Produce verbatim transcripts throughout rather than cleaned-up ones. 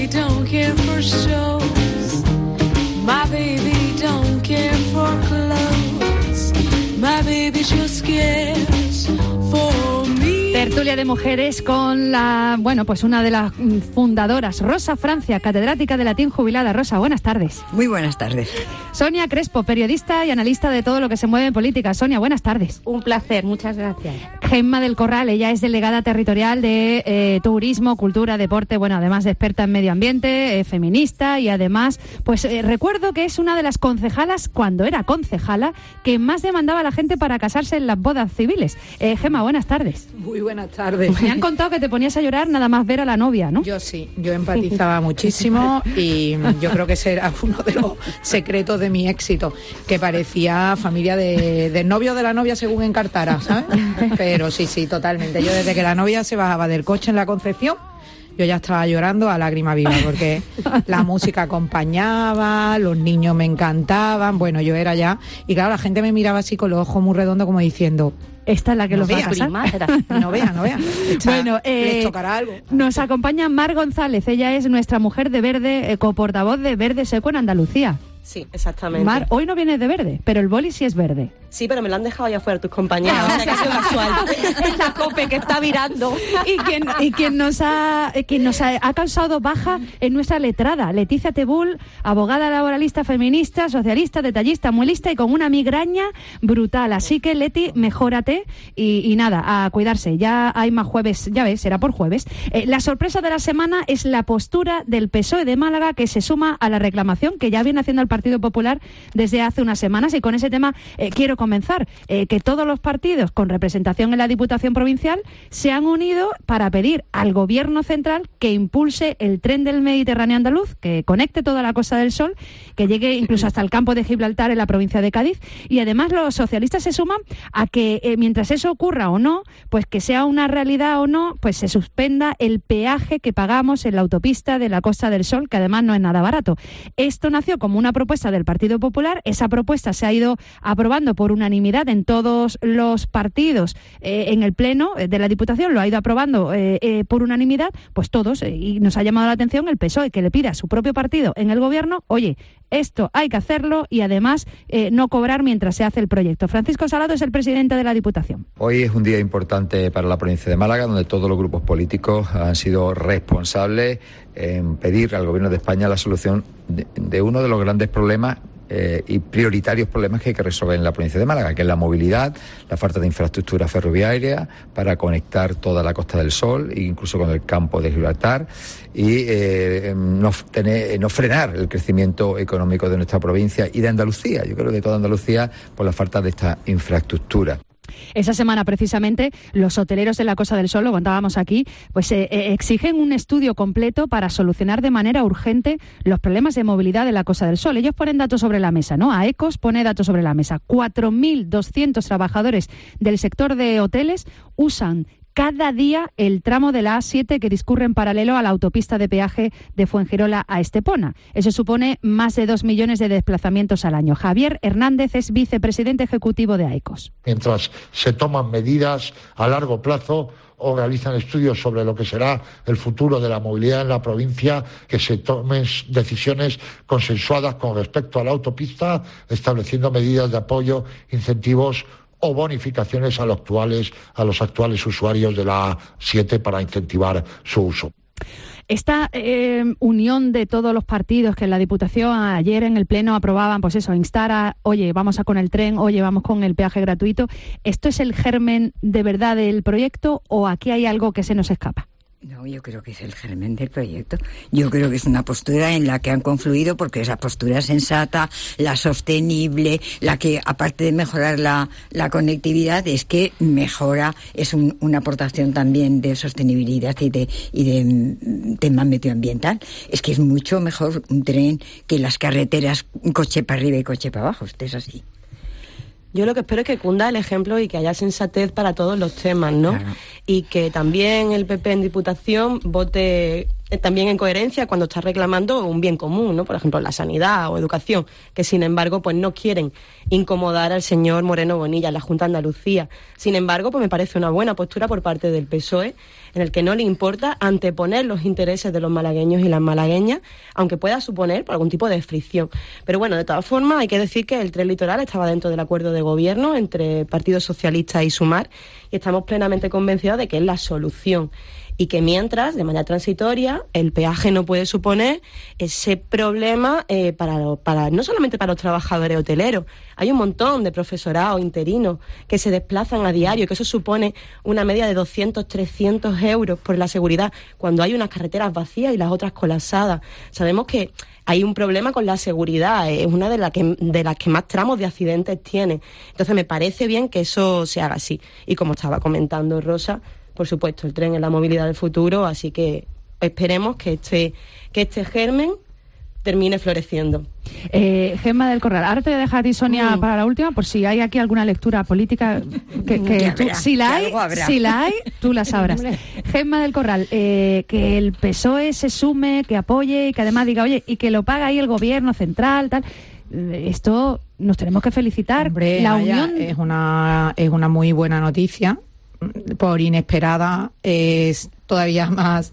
baby don't care for shows. My baby don't care for clothes. My baby just cares for me. Tertulia de mujeres con la, bueno, pues una de las fundadoras, Rosa Francia, catedrática de latín jubilada. Rosa, buenas tardes. Muy buenas tardes. Sonia Crespo, periodista y analista de todo lo que se mueve en política. Sonia, buenas tardes. Un placer, muchas gracias. Gemma del Corral, ella es delegada territorial de eh, turismo, cultura, deporte, bueno, además de experta en medio ambiente, eh, feminista y además, pues eh, recuerdo que es una de las concejalas, cuando era concejala, que más demandaba a la gente para casarse en las bodas civiles. Eh, Gemma, buenas tardes. Muy buenas tardes. Me han contado que te ponías a llorar nada más ver a la novia, ¿no? Yo sí, yo empatizaba muchísimo y yo creo que ese era uno de los secretos de mi éxito, que parecía familia de, del novio de la novia según encartara, ¿sabes? Pero sí, sí, totalmente. Yo desde que la novia se bajaba del coche en la Concepción, yo ya estaba llorando a lágrima viva, porque la música acompañaba, los niños me encantaban, bueno, yo era ya... Y claro, la gente me miraba así con los ojos muy redondos como diciendo... Esta es la que no los va vea, a casar. prima, no vea, no vea. Esta, bueno, eh, les tocará algo. Nos acompaña Mar González, ella es nuestra mujer de Verde, eh, coportavoz de Verde Seco en Andalucía. Sí, exactamente. Mar, hoy no vienes de verde, pero el boli sí es verde. Sí, pero me lo han dejado ya fuera tus compañeros, o sea que ha sido casual. Es la COPE que está virando. Y quien, y quien nos, ha, quien nos ha, ha causado baja en nuestra letrada, Leticia Tebul, abogada laboralista feminista, socialista, detallista, muy lista y con una migraña brutal. Así que, Leti, mejórate y, y nada, a cuidarse. Ya hay más jueves, ya ves, será por jueves. Eh, la sorpresa de la semana es la postura del P S O E de Málaga, que se suma a la reclamación que ya viene haciendo el Partido Popular desde hace unas semanas, y con ese tema eh, quiero comenzar, eh, que todos los partidos con representación en la Diputación Provincial se han unido para pedir al Gobierno Central que impulse el tren del Mediterráneo andaluz, que conecte toda la Costa del Sol, que llegue incluso hasta el campo de Gibraltar en la provincia de Cádiz, y además los socialistas se suman a que eh, mientras eso ocurra o no, pues que sea una realidad o no, pues se suspenda el peaje que pagamos en la autopista de la Costa del Sol, que además no es nada barato. Esto nació como una propuesta del Partido Popular, esa propuesta se ha ido aprobando por unanimidad en todos los partidos eh, en el Pleno de la Diputación, lo ha ido aprobando eh, eh, por unanimidad, pues todos, eh, y nos ha llamado la atención el P S O E, que le pide a su propio partido en el Gobierno, oye, esto hay que hacerlo y además eh, no cobrar mientras se hace el proyecto. Francisco Salado es el presidente de la Diputación. Hoy es un día importante para la provincia de Málaga, donde todos los grupos políticos han sido responsables en pedir al Gobierno de España la solución de, de uno de los grandes problemas eh, y prioritarios problemas que hay que resolver en la provincia de Málaga, que es la movilidad, la falta de infraestructura ferroviaria para conectar toda la Costa del Sol, incluso con el campo de Gibraltar, y eh, no, tener, no frenar el crecimiento económico de nuestra provincia y de Andalucía. Yo creo que de toda Andalucía, por la falta de esta infraestructura. Esa semana, precisamente, los hoteleros de la Costa del Sol, lo contábamos aquí, pues eh, exigen un estudio completo para solucionar de manera urgente los problemas de movilidad de la Costa del Sol. Ellos ponen datos sobre la mesa, ¿no? AECOS pone datos sobre la mesa. cuatro mil doscientos trabajadores del sector de hoteles usan cada día el tramo de la A siete que discurre en paralelo a la autopista de peaje de Fuengirola a Estepona. Eso supone más de dos millones de desplazamientos al año. Javier Hernández es vicepresidente ejecutivo de AECOS. Mientras se toman medidas a largo plazo o realizan estudios sobre lo que será el futuro de la movilidad en la provincia, que se tomen decisiones consensuadas con respecto a la autopista, estableciendo medidas de apoyo, incentivos o bonificaciones a los actuales, a los actuales usuarios de la A siete para incentivar su uso. Esta eh, unión de todos los partidos que en la Diputación ayer en el Pleno aprobaban, pues eso, instar a, oye, vamos a con el tren, oye, vamos con el peaje gratuito, ¿esto es el germen de verdad del proyecto o aquí hay algo que se nos escapa? No, yo creo que es el germen del proyecto. Yo creo que es una postura en la que han confluido, porque es la postura sensata, la sostenible, la que, aparte de mejorar la, la conectividad, es que mejora, es un, una aportación también de sostenibilidad y de, y de tema medioambiental. Es que es mucho mejor un tren que las carreteras, coche para arriba y coche para abajo. Esto es así. Yo lo que espero es que cunda el ejemplo y que haya sensatez para todos los temas, ¿no? Claro. Y que también el P P en Diputación vote también en coherencia cuando está reclamando un bien común, ¿no? Por ejemplo, la sanidad o educación, que sin embargo pues no quieren incomodar al señor Moreno Bonilla en la Junta de Andalucía. Sin embargo, pues me parece una buena postura por parte del P S O E, en el que no le importa anteponer los intereses de los malagueños y las malagueñas, aunque pueda suponer por algún tipo de fricción. Pero bueno, de todas formas, hay que decir que el tren litoral estaba dentro del acuerdo de gobierno entre Partido Socialista y Sumar, y estamos plenamente convencidos de que es la solución. Y que mientras, de manera transitoria, el peaje no puede suponer ese problema eh, para, para no solamente para los trabajadores hoteleros. Hay un montón de profesorado interinos que se desplazan a diario, que eso supone una media de doscientos, trescientos euros por la seguridad, cuando hay unas carreteras vacías y las otras colapsadas. Sabemos que hay un problema con la seguridad, es una de las que, de las que más tramos de accidentes tiene. Entonces me parece bien que eso se haga así. Y como estaba comentando Rosa, por supuesto, el tren es la movilidad del futuro, así que esperemos que este, que este germen termine floreciendo. Eh, Gemma del Corral, ahora te voy a dejar a ti, Sonia, mm. para la última, por si hay aquí alguna lectura política que, que tú, habrá, si la hay, si la hay, tú la sabrás. Gemma del Corral, eh, que el P S O E se sume, que apoye y que además diga, oye, y que lo paga ahí el gobierno central, tal. Esto nos tenemos que felicitar. Hombre, la Maya, unión es una es una muy buena noticia. Por inesperada es todavía más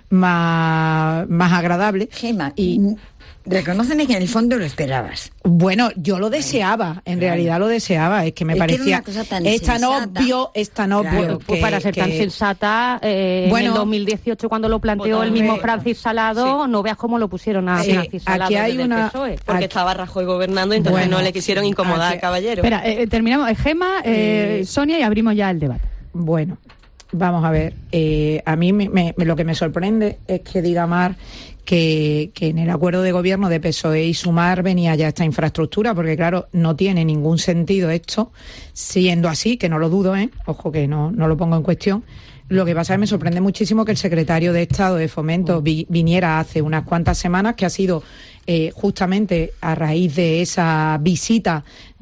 más, más agradable. Gemma, y reconóceme que en el fondo lo esperabas. Bueno, yo lo deseaba, en claro. realidad lo deseaba, es que me es parecía que es tan obvio, es tan obvio claro, que, pues para ser que, tan sensata, eh, bueno, en el dos mil dieciocho cuando lo planteó el mismo Francis Salado, sí. no veas cómo lo pusieron a eh, Francis Salado aquí hay una, el P S O E. Porque aquí, estaba Rajoy gobernando, entonces bueno, no le quisieron incomodar aquí, al caballero. Espera, eh, terminamos, Gemma, eh, eh, Sonia, y abrimos ya el debate. Bueno, vamos a ver, eh, a mí me, me, lo que me sorprende es que diga Mar que, que en el acuerdo de gobierno de P S O E y Sumar venía ya esta infraestructura, porque claro, no tiene ningún sentido esto, siendo así, que no lo dudo, ¿eh? Ojo que no, no lo pongo en cuestión. Lo que pasa es que me sorprende muchísimo que el secretario de Estado de Fomento vi, viniera hace unas cuantas semanas, que ha sido eh, justamente a raíz de esa visita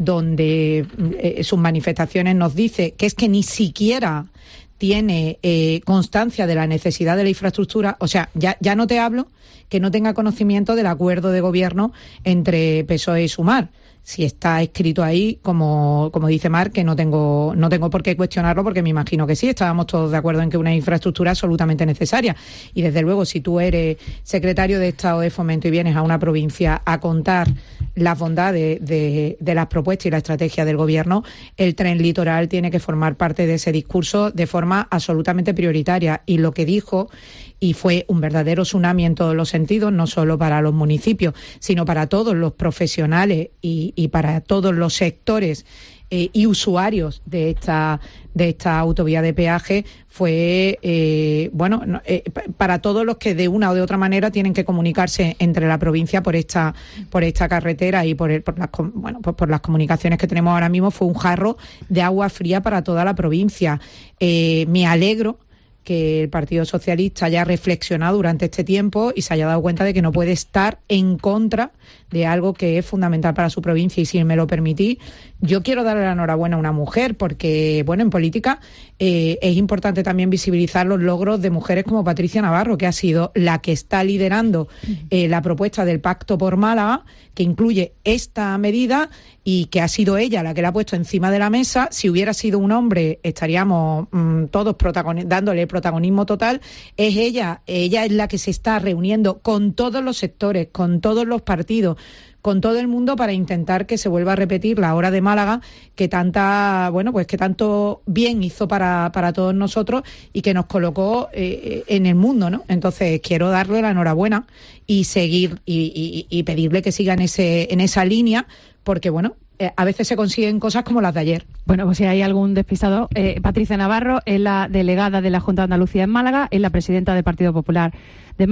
donde eh, sus manifestaciones nos dice que es que ni siquiera tiene eh, constancia de la necesidad de la infraestructura. O sea, ya, ya no te hablo que no tenga conocimiento del acuerdo de gobierno entre P S O E y Sumar. Si está escrito ahí, como, como dice Mar, que no tengo, no tengo por qué cuestionarlo, porque me imagino que sí, estábamos todos de acuerdo en que una infraestructura es absolutamente necesaria. Y desde luego, si tú eres secretario de Estado de Fomento y vienes a una provincia a contar las bondades de, de las propuestas y la estrategia del gobierno, el tren litoral tiene que formar parte de ese discurso de forma absolutamente prioritaria. Y lo que dijo, y fue un verdadero tsunami en todos los sentidos, no solo para los municipios, sino para todos los profesionales y, y para todos los sectores eh, y usuarios de esta de esta autovía de peaje, fue eh, bueno eh, para todos los que de una o de otra manera tienen que comunicarse entre la provincia por esta por esta carretera y por el, por las bueno pues por las comunicaciones que tenemos ahora mismo, fue un jarro de agua fría para toda la provincia. Eh, me alegro que el Partido Socialista haya reflexionado durante este tiempo y se haya dado cuenta de que no puede estar en contra de algo que es fundamental para su provincia. Y si me lo permitís, yo quiero darle la enhorabuena a una mujer, porque, bueno, en política eh, es importante también visibilizar los logros de mujeres como Patricia Navarro, que ha sido la que está liderando eh, la propuesta del Pacto por Málaga, que incluye esta medida y que ha sido ella la que la ha puesto encima de la mesa. Si hubiera sido un hombre, estaríamos mmm, todos protagoni- dándole protagonismo total. Es ella, ella es la que se está reuniendo con todos los sectores, con todos los partidos, con todo el mundo, para intentar que se vuelva a repetir la hora de Málaga, que tanta, bueno, pues que tanto bien hizo para, para todos nosotros y que nos colocó eh, en el mundo, ¿no? Entonces quiero darle la enhorabuena y seguir y, y, y pedirle que siga en ese, en esa línea, porque bueno, eh, a veces se consiguen cosas como las de ayer. Bueno, pues si hay algún despistado, eh, Patricia Navarro es la delegada de la Junta de Andalucía en Málaga, es la presidenta del Partido Popular de Málaga.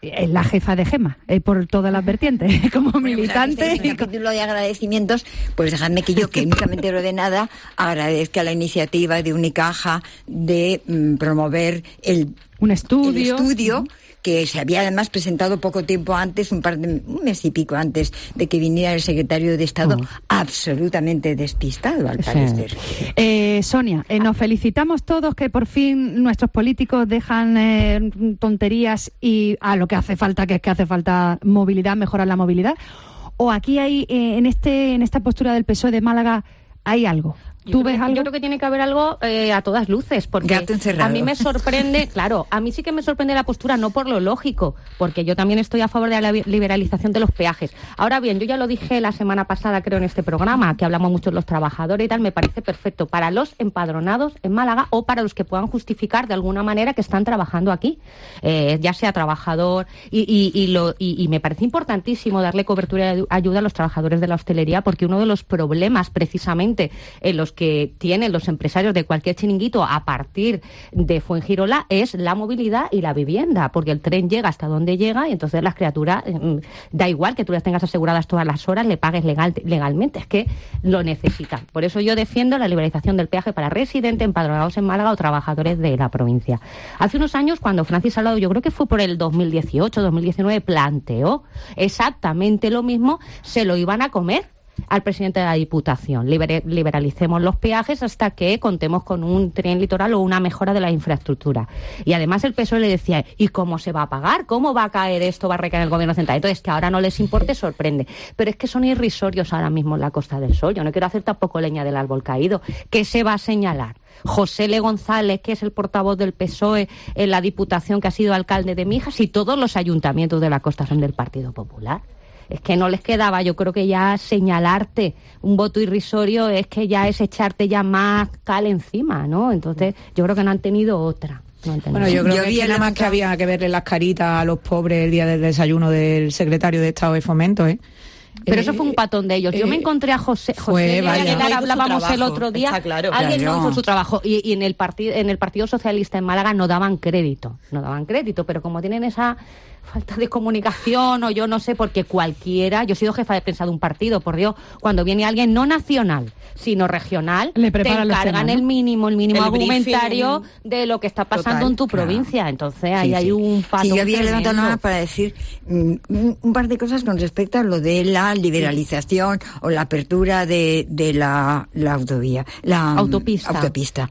es la jefa de Gema, eh, por todas las vertientes, como bueno, militante. En el capítulo de agradecimientos, pues dejadme que yo, que nunca me entero de nada, agradezca la iniciativa de Unicaja de mm, promover el, un estudio. el estudio uh-huh. que se había además presentado poco tiempo antes, un par de un mes y pico antes de que viniera el secretario de Estado, uh-huh. absolutamente despistado, al parecer. Sí. Eh, Sonia, eh, nos felicitamos todos que por fin nuestros políticos dejan eh, tonterías y a lo que hace falta, que es que hace falta movilidad, mejorar la movilidad. ¿O aquí hay, eh, en este en esta postura del P S O E de Málaga, hay algo? ¿Tú ves algo? Yo creo que tiene que haber algo eh, a todas luces, porque a mí me sorprende, claro, a mí sí que me sorprende la postura, no por lo lógico, porque yo también estoy a favor de la liberalización de los peajes. Ahora bien, yo ya lo dije la semana pasada, creo, en este programa, que hablamos mucho de los trabajadores y tal, me parece perfecto para los empadronados en Málaga o para los que puedan justificar de alguna manera que están trabajando aquí, eh, ya sea trabajador, y, y, y, lo, y, y me parece importantísimo darle cobertura y ayuda a los trabajadores de la hostelería, porque uno de los problemas precisamente en los que tienen los empresarios de cualquier chiringuito a partir de Fuengirola es la movilidad y la vivienda, porque el tren llega hasta donde llega y entonces las criaturas, eh, da igual que tú las tengas aseguradas todas las horas, le pagues legal, legalmente, es que lo necesitan. Por eso yo defiendo la liberalización del peaje para residentes empadronados en Málaga o trabajadores de la provincia. Hace unos años, cuando Francis Salado, yo creo que fue por el dos mil dieciocho, dos mil diecinueve, planteó exactamente lo mismo, se lo iban a comer al presidente de la Diputación. Liber- liberalicemos los peajes hasta que contemos con un tren litoral o una mejora de la infraestructura. Y además el P S O E le decía, ¿y cómo se va a pagar? ¿Cómo va a caer esto? ¿Va a recaer en el gobierno central? Entonces, que ahora no les importe, sorprende. Pero es que son irrisorios ahora mismo en la Costa del Sol. Yo no quiero hacer tampoco leña del árbol caído. ¿Qué se va a señalar? José L. González, que es el portavoz del P S O E en la Diputación, que ha sido alcalde de Mijas, y todos los ayuntamientos de la costa son del Partido Popular. Es que no les quedaba, yo creo que ya señalarte un voto irrisorio es que ya es echarte ya más cal encima, ¿no? Entonces, yo creo que no han tenido otra. No han tenido bueno, yo creo yo que, que nada más que había que verle las caritas a los pobres el día del desayuno del secretario de Estado de Fomento, ¿eh? Pero eh, eso fue un patón de ellos. Yo eh, me encontré a José, José Aguilar, hablábamos el otro día. Está claro, alguien claro. no hizo su trabajo. Y, y en el partido, en el Partido Socialista en Málaga no daban crédito, no daban crédito, pero como tienen esa falta de comunicación o yo no sé, porque cualquiera, yo he sido jefa de prensa de un partido, por Dios, cuando viene alguien no nacional, sino regional, Le te encargan temas, ¿no? el mínimo, el mínimo El argumentario briefing. de lo que está pasando Total, en tu claro. provincia. Entonces ahí Sí, hay sí. un patón. Sí, yo había tremendo. levantado la mano para decir mm, un par de cosas con respecto a lo de la liberalización o la apertura de, de la, la autovía, la Autopista. autopista.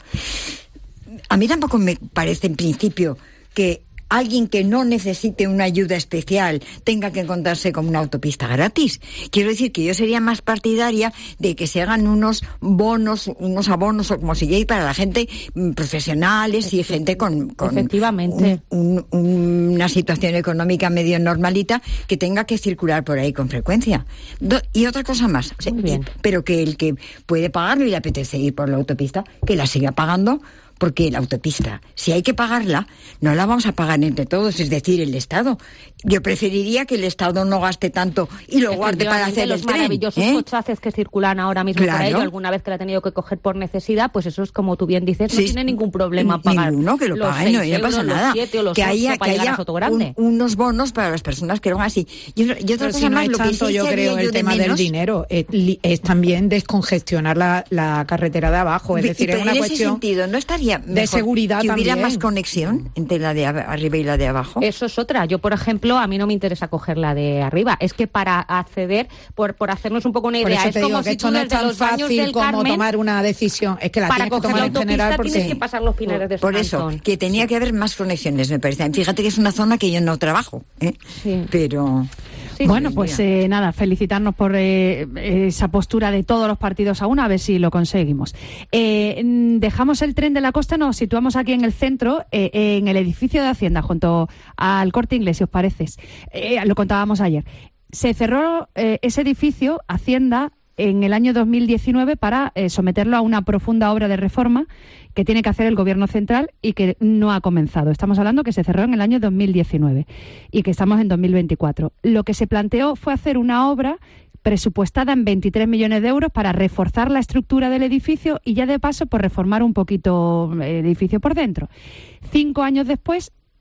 A mí tampoco me parece en principio que alguien que no necesite una ayuda especial tenga que encontrarse con una autopista gratis. Quiero decir que yo sería más partidaria de que se hagan unos bonos, unos abonos o como se llame para la gente mm, profesionales y gente con, con Efectivamente. un, un, una situación económica medio normalita que tenga que circular por ahí con frecuencia. Do, y otra cosa más, o sea, Muy bien. y, pero que el que puede pagarlo y le apetece ir por la autopista, que la siga pagando. Porque la autopista, si hay que pagarla, no la vamos a pagar entre todos, es decir, el Estado. Yo preferiría que el Estado no gaste tanto y lo guarde para hacer los el tren. maravillosos ¿eh? cochaces que circulan ahora mismo Claro. por ahí, yo alguna vez que la he tenido que coger por necesidad, pues eso es como tú bien dices, no Sí, tiene ningún problema pagar. Ninguno, que lo los paguen, no, seis no pasa euros, nada. Los siete o los que ocho haya, para que llegar haya a Sotogrande. un, unos bonos para las personas que lo hagan así. Y, y otra Pero cosa si no más, es lo que tanto, sí yo sería creo, yo el de tema del menos, dinero, es, li- es también descongestionar la, la carretera de abajo, es y- decir, pero es una en ese cuestión sentido, ¿no estaría de mejor seguridad que hubiera también. más conexión entre la de ab- arriba y la de abajo? Eso es otra. Yo, por ejemplo, a mí no me interesa coger la de arriba. Es que para acceder, por, por hacernos un poco una Por idea, eso es te como digo que si esto tú no es desde tan los baños fácil del como Carmen, tomar una decisión. Es que la para tienes que coger tomar la en autopista general tienes porque... que pasar los pinares de San Por eso, Antón. que tenía que haber más conexiones, me parece. Fíjate que es una zona que yo no trabajo, ¿eh? Sí. Pero... Sí, Bueno, sí, pues mira. eh, nada, felicitarnos por eh, esa postura de todos los partidos a una, a ver si lo conseguimos. Eh, mm, dejamos el tren de la costa, nos situamos aquí en el centro, eh, en el edificio de Hacienda, junto al Corte Inglés, si os parece. Eh, lo contábamos ayer. Se cerró eh, ese edificio, Hacienda, en el año dos mil diecinueve para eh, someterlo a una profunda obra de reforma que tiene que hacer el Gobierno central y que no ha comenzado. Estamos hablando que se cerró en el año dos mil diecinueve y que estamos en dos mil veinticuatro. Lo que se planteó fue hacer una obra presupuestada en veintitrés millones de euros para reforzar la estructura del edificio y ya de paso por reformar un poquito el edificio por dentro. Cinco años después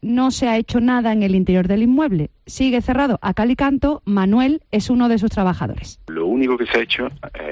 no se ha hecho nada en el interior del inmueble. Sigue cerrado a cal y canto. Manuel es uno de sus trabajadores. Lo único que se ha hecho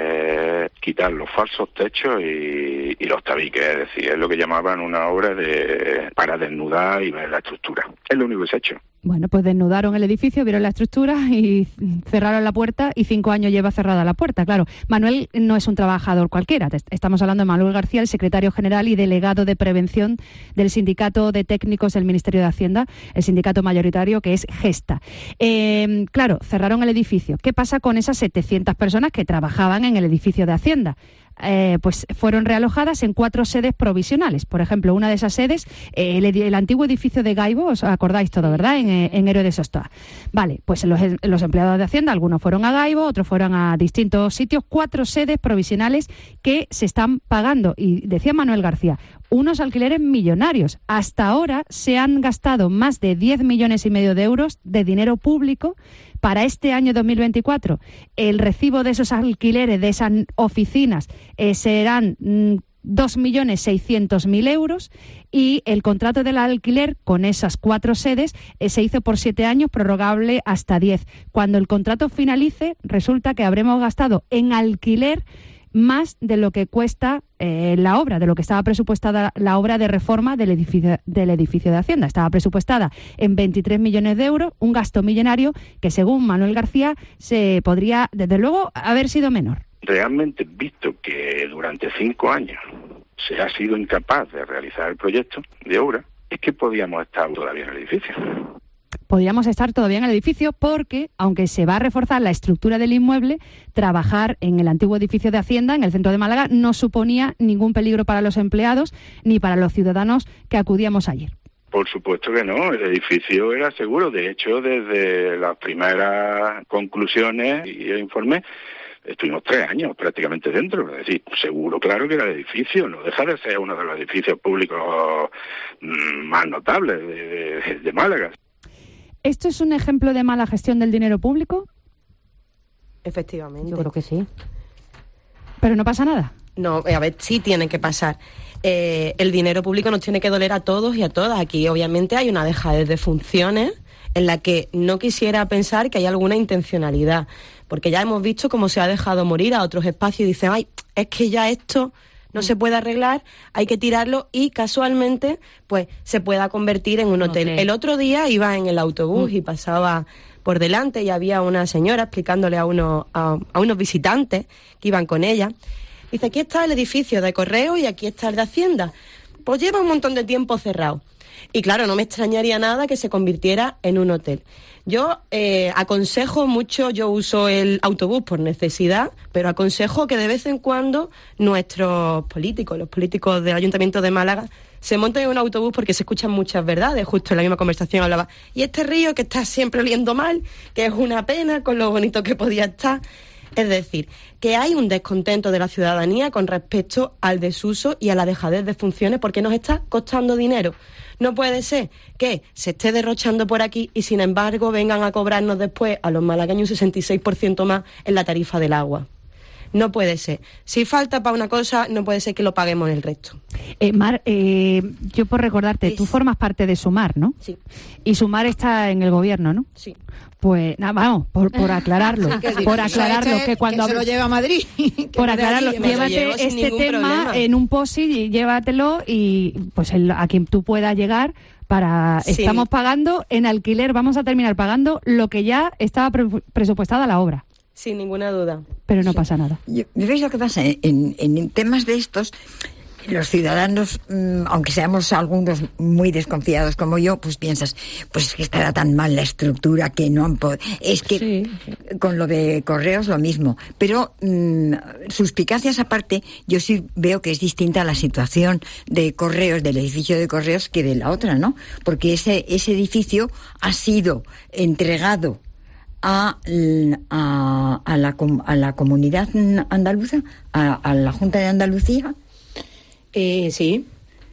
es quitar los falsos techos y, y los tabiques, es decir, es lo que llamaban una obra de para desnudar y ver la estructura. Es lo único que se ha hecho. Bueno, pues desnudaron el edificio, vieron la estructura y cerraron la puerta, y cinco años lleva cerrada la puerta, claro. Manuel no es un trabajador cualquiera. Estamos hablando de Manuel García, el secretario general y delegado de prevención del Sindicato de Técnicos del Ministerio de Hacienda, el sindicato mayoritario que es Gesta. Eh, claro, cerraron el edificio. ¿Qué pasa con esas setecientas personas que trabajaban en el edificio de Hacienda? Eh, pues fueron realojadas en cuatro sedes provisionales. Por ejemplo, una de esas sedes, eh, el, el antiguo edificio de Gaibo, os acordáis todo, ¿verdad?, en, en Héroe de Sostoa. Vale, pues los, los empleados de Hacienda, algunos fueron a Gaibo, otros fueron a distintos sitios, cuatro sedes provisionales que se están pagando. Y decía Manuel García, unos alquileres millonarios. Hasta ahora se han gastado más de diez millones y medio de euros de dinero público para este año dos mil veinticuatro. El recibo de esos alquileres, de esas oficinas, eh, serán mm, dos millones seiscientos mil euros, y el contrato del alquiler con esas cuatro sedes eh, se hizo por siete años, prorrogable hasta diez. Cuando el contrato finalice, resulta que habremos gastado en alquiler más de lo que cuesta eh, la obra, de lo que estaba presupuestada la obra de reforma del edificio, del edificio de Hacienda. Estaba presupuestada en veintitrés millones de euros, un gasto millonario que, según Manuel García, se podría, desde luego, haber sido menor. Realmente, visto que durante cinco años se ha sido incapaz de realizar el proyecto de obra, es que podíamos estar todavía en el edificio. Podríamos estar todavía en el edificio porque, aunque se va a reforzar la estructura del inmueble, trabajar en el antiguo edificio de Hacienda, en el centro de Málaga, no suponía ningún peligro para los empleados ni para los ciudadanos que acudíamos ayer. Por supuesto que no, el edificio era seguro. De hecho, desde las primeras conclusiones y informes, estuvimos tres años prácticamente dentro. Es decir, seguro, claro que era el edificio, no deja de ser uno de los edificios públicos más notables de, de, de Málaga. ¿Esto es un ejemplo de mala gestión del dinero público? Efectivamente. Yo creo que sí. ¿Pero no pasa nada? No, a ver, sí tiene que pasar. Eh, el dinero público nos tiene que doler a todos y a todas. Aquí, obviamente, hay una dejadez de funciones en la que no quisiera pensar que hay alguna intencionalidad, porque ya hemos visto cómo se ha dejado morir a otros espacios y dicen, ay, es que ya esto no se puede arreglar, hay que tirarlo, y casualmente pues se pueda convertir en un hotel. Okay. El otro día iba en el autobús mm. y pasaba por delante y había una señora explicándole a, uno, a, a unos visitantes que iban con ella. Dice, aquí está el edificio de correo y aquí está el de Hacienda. Pues lleva un montón de tiempo cerrado. Y claro, no me extrañaría nada que se convirtiera en un hotel. Yo eh, aconsejo mucho, yo uso el autobús por necesidad, pero aconsejo que de vez en cuando nuestros políticos, los políticos del Ayuntamiento de Málaga, se monten en un autobús porque se escuchan muchas verdades. Justo en la misma conversación hablaba, y este río que está siempre oliendo mal, que es una pena con lo bonito que podía estar. Es decir, que hay un descontento de la ciudadanía con respecto al desuso y a la dejadez de funciones porque nos está costando dinero. No puede ser que se esté derrochando por aquí y, sin embargo, vengan a cobrarnos después a los malagueños un sesenta y seis por ciento más en la tarifa del agua. No puede ser. Si falta para una cosa, no puede ser que lo paguemos el resto. Eh, Mar, eh, yo por recordarte, sí. Tú formas parte de Sumar, ¿no? Sí. Y Sumar está en el gobierno, ¿no? Sí. Pues nada, vamos, por, por aclararlo, sí, por aclararlo, este, que cuando... Que se lo lleva a Madrid. Por aclararlo, llévate este tema problema. en un post-it y llévatelo y pues el, a quien tú puedas llegar para... Sí. Estamos pagando en alquiler, vamos a terminar pagando lo que ya estaba pre presupuestada la obra. Sin ninguna duda. Pero no sí. pasa nada. ¿Veis lo que pasa? En, en temas de estos, los ciudadanos, mmm, aunque seamos algunos muy desconfiados como yo, pues piensas, pues es que estará tan mal la estructura que no han podido... Es que sí, sí. Con lo de correos lo mismo. Pero mmm, suspicacias aparte, yo sí veo que es distinta la situación de correos, del edificio de correos, que de la otra, ¿no? Porque ese, ese edificio ha sido entregado A, a, a, la, a la comunidad andaluza, a, a la Junta de Andalucía. Eh, sí.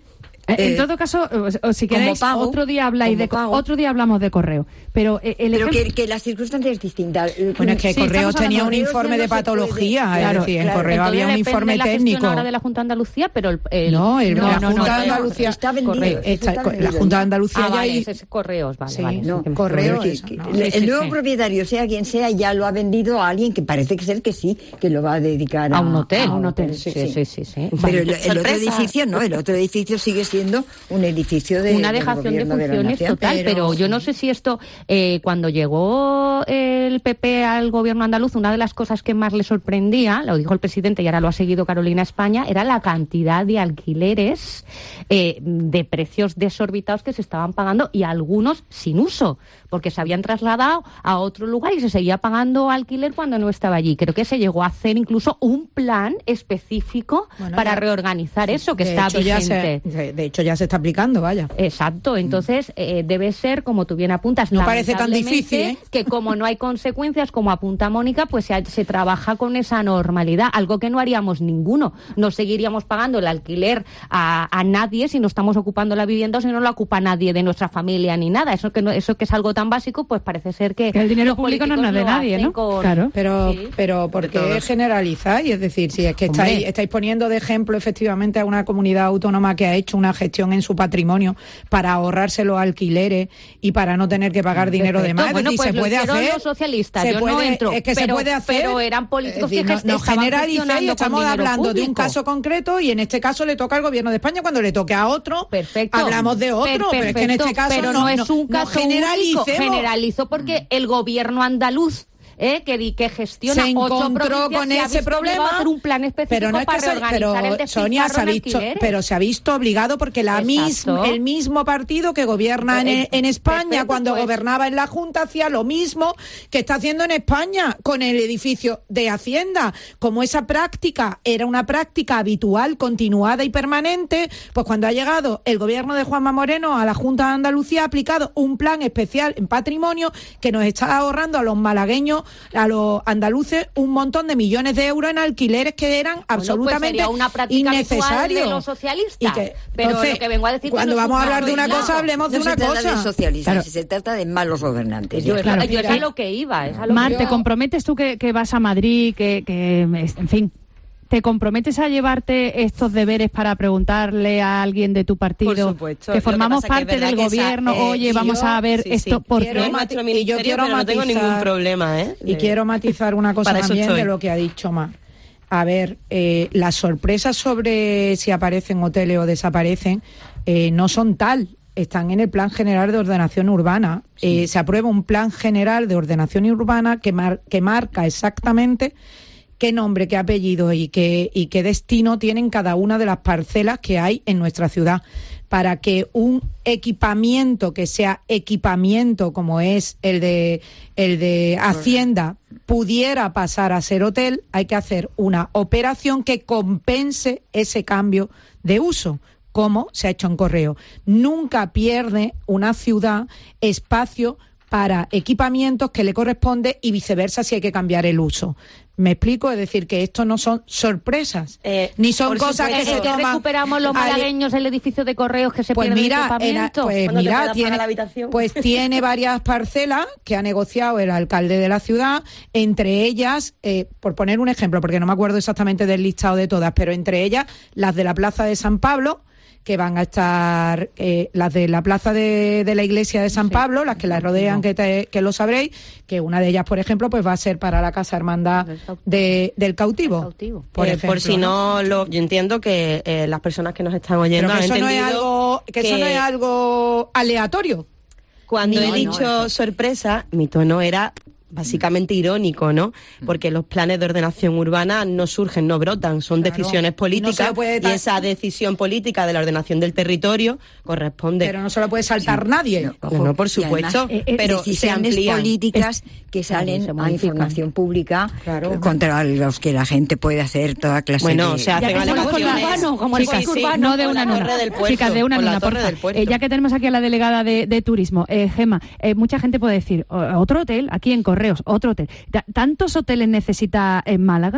En eh, todo caso, o, o si queréis, pago, otro día habláis de pago. otro día hablamos de correo. Pero, eh, el pero ejemplo... que, que las circunstancias es distintas. Bueno, es que sí, Correos tenía un informe de patología, puede... claro, es decir, claro. en Correo Entonces, había un informe la técnico. Ahora de la Junta de Andalucía, pero el, el... no, el, no, la no, Junta no, de Andalucía está vendido. Está, está, la Junta de Andalucía ah, ya vale, hay... es Correos, vale, sí, vale. No, sí, Correos. Que, eso, que, no. el, sí, sí, el nuevo sí. propietario, sea quien sea, ya lo ha vendido a alguien que parece que ser que sí, que lo va a dedicar a, a un hotel. A un hotel, sí, sí, sí. sí, sí. Pero el, el otro edificio no, el otro edificio sigue siendo un edificio de una dejación de funciones de total, pero... pero yo no sé si esto, eh, cuando llegó el P P al gobierno andaluz, una de las cosas que más le sorprendía, lo dijo el presidente y ahora lo ha seguido Carolina España, era la cantidad de alquileres eh, de precios desorbitados que se estaban pagando y algunos sin uso, porque se habían trasladado a otro lugar y se seguía pagando alquiler cuando no estaba allí. Creo que se llegó a hacer incluso un plan específico bueno, para ya, reorganizar eso, que está hecho, vigente. Ya se, de hecho, ya se está aplicando, vaya. Exacto, entonces eh, debe ser, como tú bien apuntas, no parece tan difícil, ¿eh? que como no hay consecuencias, como apunta Mónica, pues se, se trabaja con esa normalidad, algo que no haríamos ninguno. No seguiríamos pagando el alquiler a, a nadie si no estamos ocupando la vivienda o si no la ocupa nadie de nuestra familia ni nada. Eso que no, eso que es algo tan básico, pues parece ser que, que el dinero público no es de nadie, ¿no? Con... Claro. Pero, sí. pero ¿por qué generalizáis? Es decir, si es que estáis, estáis poniendo de ejemplo efectivamente a una comunidad autónoma que ha hecho una gestión en su patrimonio para ahorrarse los alquileres y para no tener que pagar dinero de más. Bueno, es decir, pues se puede hacer. Los socialistas, se yo puede, no entro, es que pero, se puede hacer. Pero eran políticos decir, que no, no generalicéis, estamos hablando público. de un caso concreto y en este caso le toca al gobierno de España. Cuando le toque a otro, perfecto, hablamos de otro, perfecto, pero es que en este caso pero no, no es un no, caso no único. Generalizó porque el gobierno andaluz Eh, que, que gestiona se encontró ocho con ese problema, hacer un plan específico pero no es para que se, pero el Sonia se ha visto, pero se ha visto obligado porque la misma, el mismo partido que gobierna en, en España perfecto, cuando pues. gobernaba en la Junta hacía lo mismo que está haciendo en España con el edificio de Hacienda. Como esa práctica era una práctica habitual, continuada y permanente, pues cuando ha llegado el gobierno de Juanma Moreno a la Junta de Andalucía ha aplicado un plan especial en patrimonio que nos está ahorrando a los malagueños, a los andaluces, un montón de millones de euros en alquileres que eran absolutamente bueno, pues una práctica innecesarios. De los socialistas. Y que, pero entonces, lo que vengo a decir cuando no vamos a hablar de una lado. cosa, hablemos no de una cosa. No se trata cosa. de socialistas, claro. se trata de malos gobernantes. Yo, claro, yo es a lo que iba. Es a lo Mar, que ¿te yo... comprometes tú que, que vas a Madrid, que, que, en fin... ¿Te comprometes a llevarte estos deberes para preguntarle a alguien de tu partido por supuesto, que formamos que parte que del gobierno? Esa, eh, oye, vamos yo, a ver sí, esto sí. por quiero qué. Mati- Y yo quiero pero no tengo matizar, ningún problema, ¿eh? Y quiero matizar una cosa Para eso también estoy. de lo que ha dicho Mar. A ver, eh, las sorpresas sobre si aparecen hoteles o desaparecen eh, no son tal. Están en el Plan General de Ordenación Urbana. Sí. Eh, se aprueba un Plan General de Ordenación Urbana que, mar- que marca exactamente qué nombre, qué apellido y qué, y qué destino tienen cada una de las parcelas que hay en nuestra ciudad, para que un equipamiento que sea equipamiento como es el de el de Hacienda pudiera pasar a ser hotel. Hay que hacer una operación que compense ese cambio de uso, como se ha hecho en Correo. Nunca pierde una ciudad espacio para equipamientos que le corresponde y viceversa si hay que cambiar el uso. ¿Me explico? Es decir, que esto no son sorpresas, eh, ni son cosas que se que toman... recuperamos los malagueños el edificio de Correos que se pues pierde mira, el equipamiento. Pues mira, tiene, pues tiene varias parcelas que ha negociado el alcalde de la ciudad, entre ellas, eh, por poner un ejemplo, porque no me acuerdo exactamente del listado de todas, pero entre ellas las de la Plaza de San Pablo, que van a estar eh, las de la plaza de, de la iglesia de San sí. Pablo, las que la rodean, que, te, que lo sabréis, que una de ellas, por ejemplo, pues va a ser para la Casa Hermandad de, del Cautivo. cautivo. Por, eh, ejemplo, por si no, lo, yo entiendo que eh, las personas que nos están oyendo Pero que han eso no es entendido algo, que, que eso no es algo aleatorio. Cuando no, he dicho no, sorpresa, mi tono era básicamente irónico, ¿no? Porque los planes de ordenación urbana no surgen, no brotan, son claro. decisiones políticas y, no y esa decisión política de la ordenación del territorio corresponde. Pero no se lo puede saltar sí. nadie. No, no, no, por supuesto, además, eh, pero decisiones se políticas que salen claro, a información pública claro. contra los que la gente puede hacer toda clase bueno, de... se hacen alegaciones urbano, como el chicas, casco sí, urbano, no de una en una. Chicas, de una en una, porfa. Eh, ya que tenemos aquí a la delegada de, de turismo, eh, Gema, eh, mucha gente puede decir, otro hotel, aquí en Correos, otro hotel. ¿Tantos hoteles necesita en Málaga?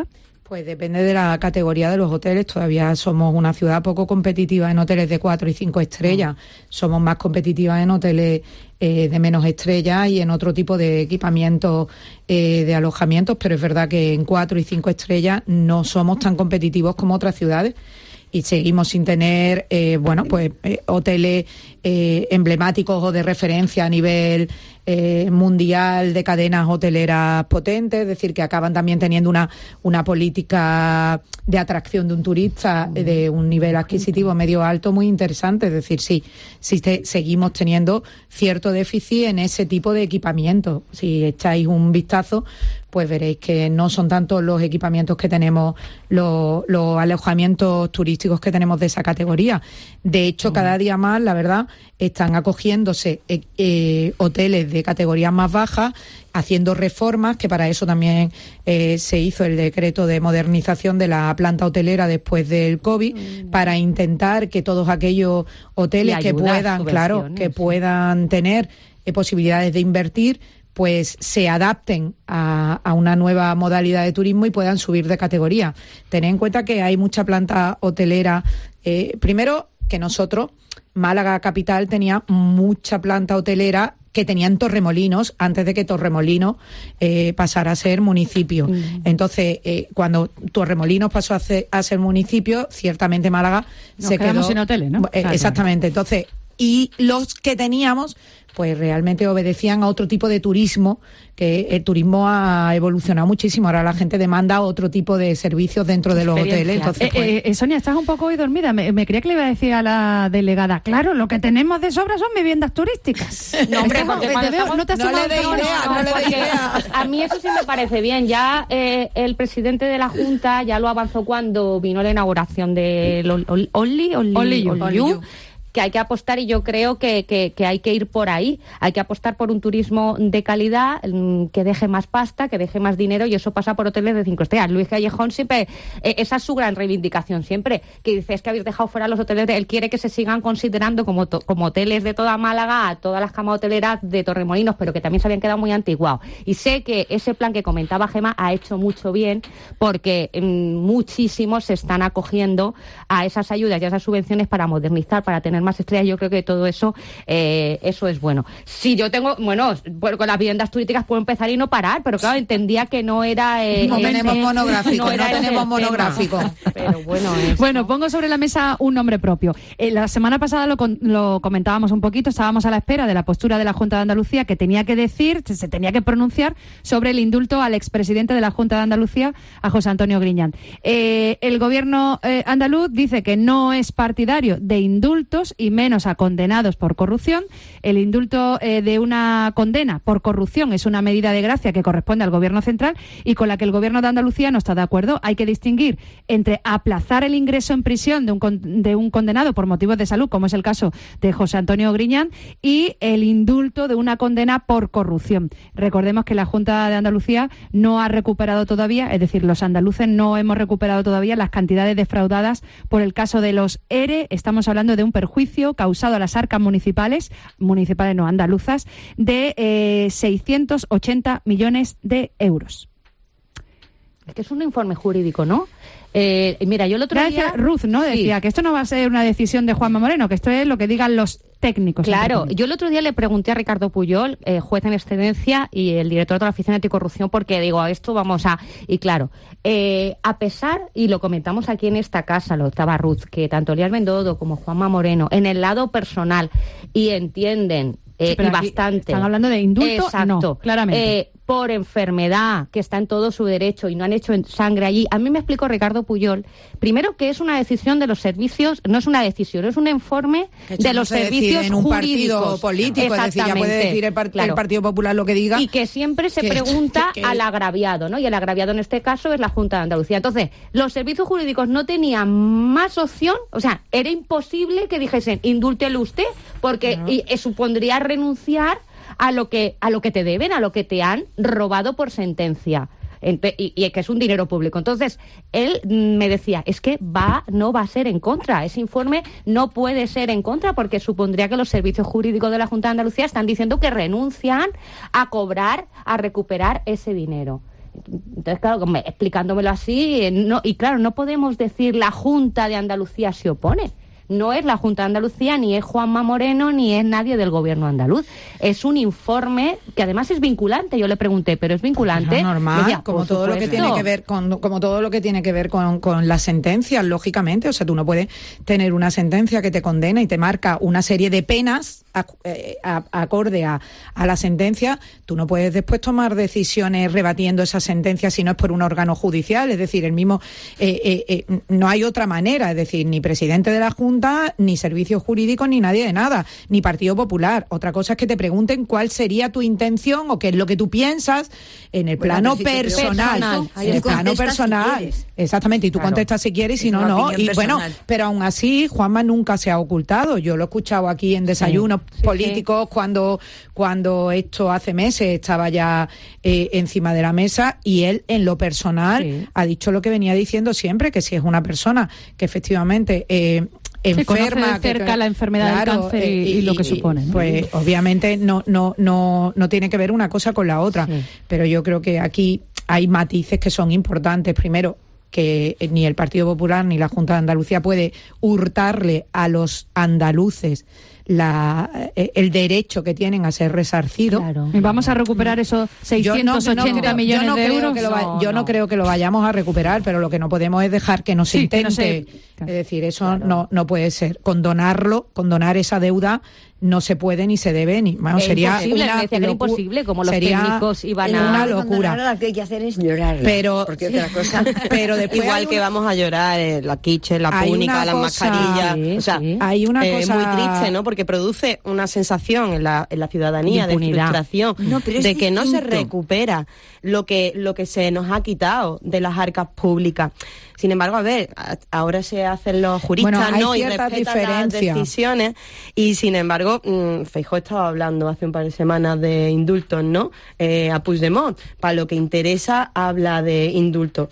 Pues depende de la categoría de los hoteles. Todavía somos una ciudad poco competitiva en hoteles de cuatro y cinco estrellas. Somos más competitivas en hoteles eh, de menos estrellas y en otro tipo de equipamiento eh, de alojamientos, pero es verdad que en cuatro y cinco estrellas no somos tan competitivos como otras ciudades. Y seguimos sin tener, eh, bueno, pues eh, hoteles eh, emblemáticos o de referencia a nivel eh, mundial de cadenas hoteleras potentes, es decir, que acaban también teniendo una, una política de atracción de un turista eh, de un nivel adquisitivo medio alto muy interesante. Es decir, sí, sí te, seguimos teniendo cierto déficit en ese tipo de equipamiento. Si echáis un vistazo, pues veréis que no son tanto los equipamientos que tenemos, los, los alojamientos turísticos que tenemos de esa categoría. De hecho, cada día más, la verdad, están acogiéndose eh, eh, hoteles de categorías más bajas, haciendo reformas, que para eso también eh, se hizo el decreto de modernización de la planta hotelera después del COVID, mm. para intentar que todos aquellos hoteles que puedan, claro, que puedan tener eh, posibilidades de invertir, pues se adapten a, a una nueva modalidad de turismo y puedan subir de categoría. Tened en cuenta que hay mucha planta hotelera. Eh, primero, que nosotros, Málaga Capital, tenía mucha planta hotelera que tenían Torremolinos antes de que Torremolinos eh, pasara a ser municipio. Mm. Entonces, eh, cuando Torremolinos pasó a ser, a ser municipio, ciertamente Málaga Nos se quedamos quedó... sin hoteles, ¿no? Eh, exactamente. Entonces, y los que teníamos, pues realmente obedecían a otro tipo de turismo, que el turismo ha evolucionado muchísimo. Ahora la gente demanda otro tipo de servicios dentro de los hoteles. Entonces, eh, pues... eh, eh, Sonia, estás un poco hoy dormida. Me, me creía que le iba a decir a la delegada, claro, lo que tenemos de sobra son viviendas turísticas. No, hombre, porque te cuando veo, estamos... no te has no tomado le dé el idea, tono. no le dé idea. A mí eso sí me parece bien. Ya eh, el presidente de la Junta ya lo avanzó cuando vino la inauguración de Only, Only, Only You. Only You, que hay que apostar, y yo creo que, que, que hay que ir por ahí. Hay que apostar por un turismo de calidad, que deje más pasta, que deje más dinero, y eso pasa por hoteles de cinco estrellas. Luis Callejón siempre, eh, esa es su gran reivindicación siempre, que dice, es que habéis dejado fuera los hoteles de... Él quiere que se sigan considerando como, to, como hoteles de toda Málaga, a todas las camas hoteleras de Torremolinos, pero que también se habían quedado muy antiguados. Y sé que ese plan que comentaba Gemma ha hecho mucho bien, porque mmm, muchísimos se están acogiendo a esas ayudas y a esas subvenciones para modernizar, para tener más estrellas. Yo creo que todo eso eh, eso es bueno. Si yo tengo, bueno, con las viviendas turísticas puedo empezar y no parar, pero claro, entendía que no era... Eh, no, ese, tenemos monográfico, no, no tenemos monográfico. Pero bueno, eso. Bueno, pongo sobre la mesa un nombre propio. Eh, la semana pasada lo, con, lo comentábamos un poquito, estábamos a la espera de la postura de la Junta de Andalucía, que tenía que decir, se tenía que pronunciar sobre el indulto al expresidente de la Junta de Andalucía, a José Antonio Griñán. Eh, el gobierno eh, andaluz dice que no es partidario de indultos y menos a condenados por corrupción. El indulto eh, de una condena por corrupción es una medida de gracia que corresponde al gobierno central y con la que el gobierno de Andalucía no está de acuerdo. Hay que distinguir entre aplazar el ingreso en prisión de un, con, de un condenado por motivos de salud, como es el caso de José Antonio Griñán, y el indulto de una condena por corrupción. Recordemos que la Junta de Andalucía no ha recuperado todavía, es decir, los andaluces no hemos recuperado todavía las cantidades defraudadas por el caso de los E R E. Estamos hablando de un perjuicio causado a las arcas municipales, municipales no, andaluzas, de eh, seiscientos ochenta millones de euros. Es que es un informe jurídico, ¿no? Eh, mira, yo el otro ya día... Decía Ruth, ¿no? Sí. Decía que esto no va a ser una decisión de Juanma Moreno, que esto es lo que digan los técnicos. Claro, yo el otro día le pregunté a Ricardo Puyol, eh, juez en excedencia y el director de la Oficina Anticorrupción, porque digo, a esto vamos a... Y claro, eh, a pesar, y lo comentamos aquí en esta casa, lo estaba Ruth, que tanto Elías Bendodo como Juanma Moreno, en el lado personal, y entienden... Eh, sí, y bastante. Están hablando de indulto, exacto, no, claramente. Eh, por enfermedad, que está en todo su derecho y no han hecho sangre allí. A mí me explicó Ricardo Puyol, primero que es una decisión de los servicios, no es una decisión, es un informe de los no se servicios en un jurídicos. partido político, es decir, ya puede decir el, par claro. el Partido Popular lo que diga. Y que siempre se que, pregunta que, que... al agraviado, ¿no? Y el agraviado en este caso es la Junta de Andalucía. Entonces, los servicios jurídicos no tenían más opción, o sea, era imposible que dijesen, indúltelo usted, porque no. y, y supondría renunciar a lo que a lo que te deben, a lo que te han robado por sentencia. Y, y que es un dinero público. Entonces, él me decía, es que va no va a ser en contra. Ese informe no puede ser en contra porque supondría que los servicios jurídicos de la Junta de Andalucía están diciendo que renuncian a cobrar, a recuperar ese dinero. Entonces, claro, me, explicándomelo así, eh, no, y claro, no podemos decir la Junta de Andalucía se opone. No es la Junta de Andalucía, ni es Juanma Moreno, ni es nadie del gobierno andaluz. Es un informe que además es vinculante. Yo le pregunté, ¿pero es vinculante? Es normal, decía, como todo lo que tiene que ver con, como todo lo que tiene que ver con, con las sentencias, lógicamente. O sea, tú no puedes tener una sentencia que te condena y te marca una serie de penas a, a, acorde a, a la sentencia. Tú no puedes después tomar decisiones rebatiendo esa sentencia si no es por un órgano judicial. Es decir, el mismo, eh, eh, eh, no hay otra manera. Es decir, ni presidente de la Junta, ni servicios jurídicos, ni nadie de nada, ni Partido Popular. Otra cosa es que te pregunten cuál sería tu intención o qué es lo que tú piensas en el bueno, plano si personal. personal. En el plano personal. Si exactamente, y tú claro. contestas si quieres y si no, no. Y personal. Bueno, pero aún así, Juanma nunca se ha ocultado. Yo lo he escuchado aquí en desayunos sí. políticos sí, sí. cuando cuando esto hace meses estaba ya eh, encima de la mesa, y él en lo personal sí. ha dicho lo que venía diciendo siempre, que si es una persona que efectivamente eh, enferma, de cerca que, la enfermedad claro, del cáncer y, y, y lo que supone, ¿no? Pues obviamente no no no no tiene que ver una cosa con la otra, sí. pero yo creo que aquí hay matices que son importantes. Primero, que ni el Partido Popular ni la Junta de Andalucía puede hurtarle a los andaluces la, el derecho que tienen a ser resarcidos. Claro. Y vamos a recuperar esos seiscientos ochenta no, millones no de euros. Que lo va, no, yo no. no creo que lo vayamos a recuperar, pero lo que no podemos es dejar que nos sí, intente. Que no se... Es decir, eso claro. no, no puede ser. Condonarlo, condonar esa deuda no se puede ni se debe ni bueno, sería imposible, una me decía que era imposible, como los técnicos iban a una locura. Ahora lo que hay que hacer es llorarla, pero porque otra cosa pero después igual una... que vamos a llorar eh, la quiche, la púnica, las cosa... mascarillas, sí, o sea, sí. hay una eh, cosa muy triste, ¿no? Porque produce una sensación en la, en la ciudadanía de, de frustración, no, pero de es que no se distinto. recupera lo que lo que se nos ha quitado de las arcas públicas. Sin embargo, a ver, ahora se hacen los juristas, bueno, ¿no? Y respetan las decisiones. Y sin embargo, mmm, Feijóo estaba hablando hace un par de semanas de indultos, ¿no? Eh, a Puigdemont. Para lo que interesa, habla de indultos.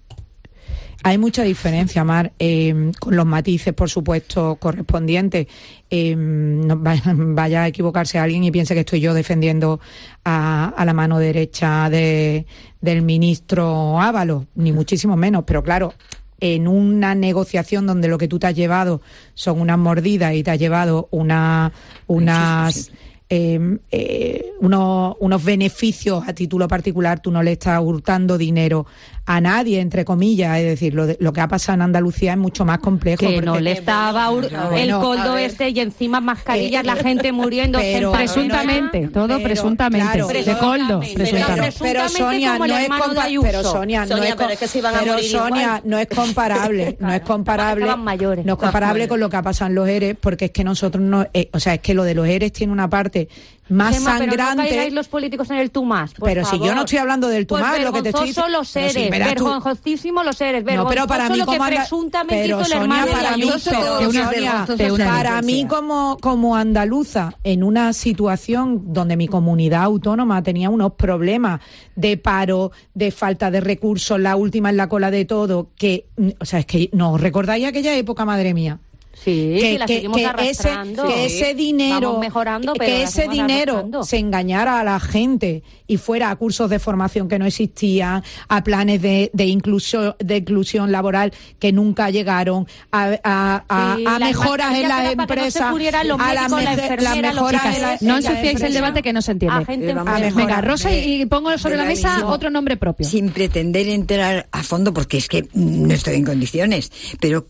Hay mucha diferencia, Mar, eh, con los matices, por supuesto, correspondientes. Eh, no vaya, vaya a equivocarse alguien y piense que estoy yo defendiendo a, a la mano derecha de, del ministro Ábalos, ni muchísimo menos. Pero claro, en una negociación donde lo que tú te has llevado son unas mordidas y te has llevado una, unas... Sí, sí, sí. Eh, eh, unos, unos beneficios a título particular, tú no le estás hurtando dinero a nadie, entre comillas. Es decir, lo, de, lo que ha pasado en Andalucía es mucho más complejo. Que no le estaba ur- bueno, el coldo este y encima mascarillas, eh, la gente muriendo pero, presuntamente, todo pero, presuntamente, claro, de coldo, presuntamente. Pero Sonia, no es comparable. Pero Sonia, Sonia, no es, pero es que se iban a pero morir Sonia, igual. no es comparable, no es comparable, no es comparable con lo que ha pasado en los E R E, porque es que nosotros no, eh, o sea, es que lo de los E R E tiene una parte más Gemma, sangrante. Pero no caigáis los políticos en el tú más, por Pero favor. si yo no estoy hablando del tú pues más, lo que te estoy diciendo. los seres, sí, vergonzosísimo los seres, no, pero para mí como anda... presuntamente pero hizo Sonia, el hermano para de mí, pero, Sonia, para mí como como andaluza, en una situación donde mi comunidad autónoma tenía unos problemas de paro, de falta de recursos, la última en la cola de todo, que, o sea, es que no recordáis aquella época, madre mía. Sí, que, sí, la que, seguimos que arrastrando. Ese, que ese dinero, Vamos mejorando, pero que ese dinero arrastrando. se engañara a la gente y fuera a cursos de formación que no existían, a planes de, de inclusión, de inclusión laboral que nunca llegaron, a, a, a, sí, a mejoras en las empresas, no a las me- la mejoras en la, no ensuciéis el debate que no se entiende. Gente a Venga, Rosa, y, y pongo sobre la mesa mismo, otro nombre propio. Sin pretender entrar a fondo, porque es que no estoy en condiciones, pero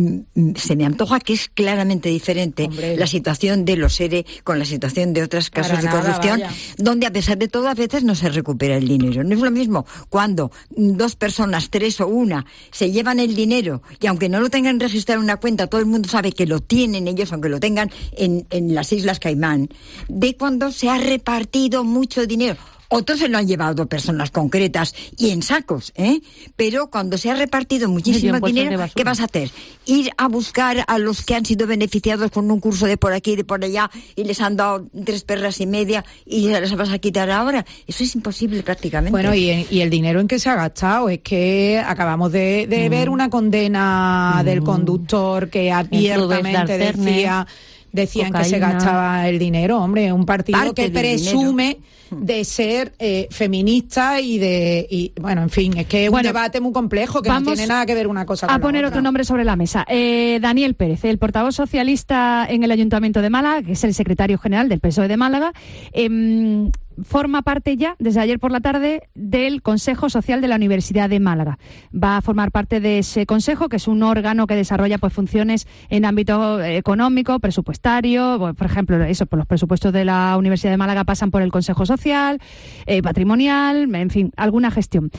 se me antoja que es claramente diferente Hombre. la situación de los E R E con la situación de otros casos Para de nada, corrupción, vaya. donde a pesar de todo a veces no se recupera el dinero. No es lo mismo cuando dos personas, tres o una, se llevan el dinero y aunque no lo tengan registrado en una cuenta, todo el mundo sabe que lo tienen ellos, aunque lo tengan en, en las Islas Caimán, de cuando se ha repartido mucho dinero. Otros se lo han llevado personas concretas y en sacos, ¿eh? Pero cuando se ha repartido muchísimo dinero, ¿qué vas a hacer? Ir a buscar a los que han sido beneficiados con un curso de por aquí y de por allá y les han dado tres perras y media y se las vas a quitar ahora. Eso es imposible prácticamente. Bueno, y, y el dinero en que se ha gastado. Es que acabamos de, de mm. ver una condena mm. del conductor que abiertamente decía... decían Cocaína. que se gastaba el dinero. Hombre, un partido Parte que del presume de ser eh, feminista y de... Y, bueno, en fin, es que es Bueno, un debate muy complejo que no vamos tiene nada que ver una cosa con a la poner otra. otro nombre sobre la mesa. Eh, Daniel Pérez, el portavoz socialista en el Ayuntamiento de Málaga, que es el secretario general del P S O E de Málaga, eh, forma parte ya, desde ayer por la tarde, del Consejo Social de la Universidad de Málaga. Va a formar parte de ese consejo, que es un órgano que desarrolla pues funciones en ámbito económico, presupuestario, bueno, por ejemplo, eso, por los presupuestos de la Universidad de Málaga pasan por el Consejo Social, eh, patrimonial, en fin, alguna gestión.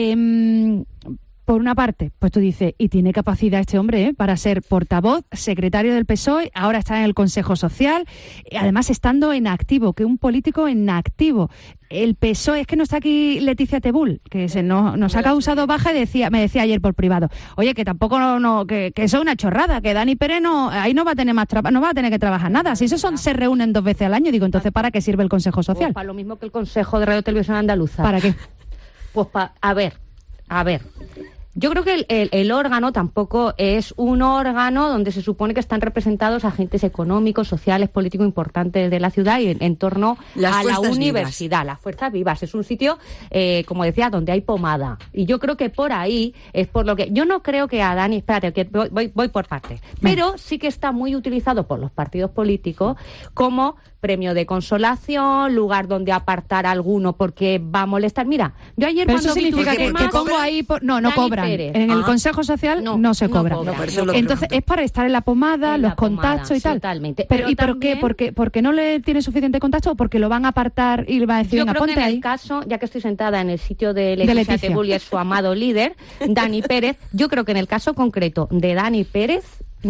Eh, Por una parte, pues tú dices, y tiene capacidad este hombre ¿eh? para ser portavoz, secretario del P S O E, ahora está en el Consejo Social, además estando en activo, que un político en activo. El P S O E, es que no está aquí Leticia Tebul, que se nos, nos ha causado baja y decía, me decía ayer por privado, oye, que tampoco, no, no que, que eso es una chorrada, que Dani Pérez no, ahí no va a tener más traba, no va a tener que trabajar nada. Si eso son, se reúnen dos veces al año, digo, entonces ¿para qué sirve el Consejo Social? Pues para lo mismo que el Consejo de Radio Televisión Andaluza. ¿Para qué? Pues para, a ver, a ver. Yo creo que el, el, el órgano tampoco es un órgano donde se supone que están representados agentes económicos, sociales, políticos importantes de la ciudad y en, en torno Las a la fuerzas universidad, las fuerzas vivas. Es un sitio, eh, como decía, donde hay pomada. Y yo creo que por ahí es por lo que... Yo no creo que a Dani... Espérate, que voy, voy, voy por partes. Pero sí que está muy utilizado por los partidos políticos como premio de consolación, lugar donde apartar a alguno porque va a molestar. Mira, yo ayer Pero cuando eso significa vi que, tus que temas, pongo ahí... Por, no, no Dani cobran. Pérez. En el Ah. Consejo Social no, No, se no cobra. cobran. No, por eso lo Entonces pregunto. es para estar en la pomada, En los la pomada, contactos y tal. totalmente. Pero, Pero ¿y por qué? también- Porque, porque no le tiene suficiente contacto o porque lo van a apartar y le va a decir, Yo venga, creo que ponte en ahí. el caso, ya que estoy sentada en el sitio de Leticia, Leticia. Tebul y es su amado líder, Dani Pérez, yo creo que en el caso concreto de Dani Pérez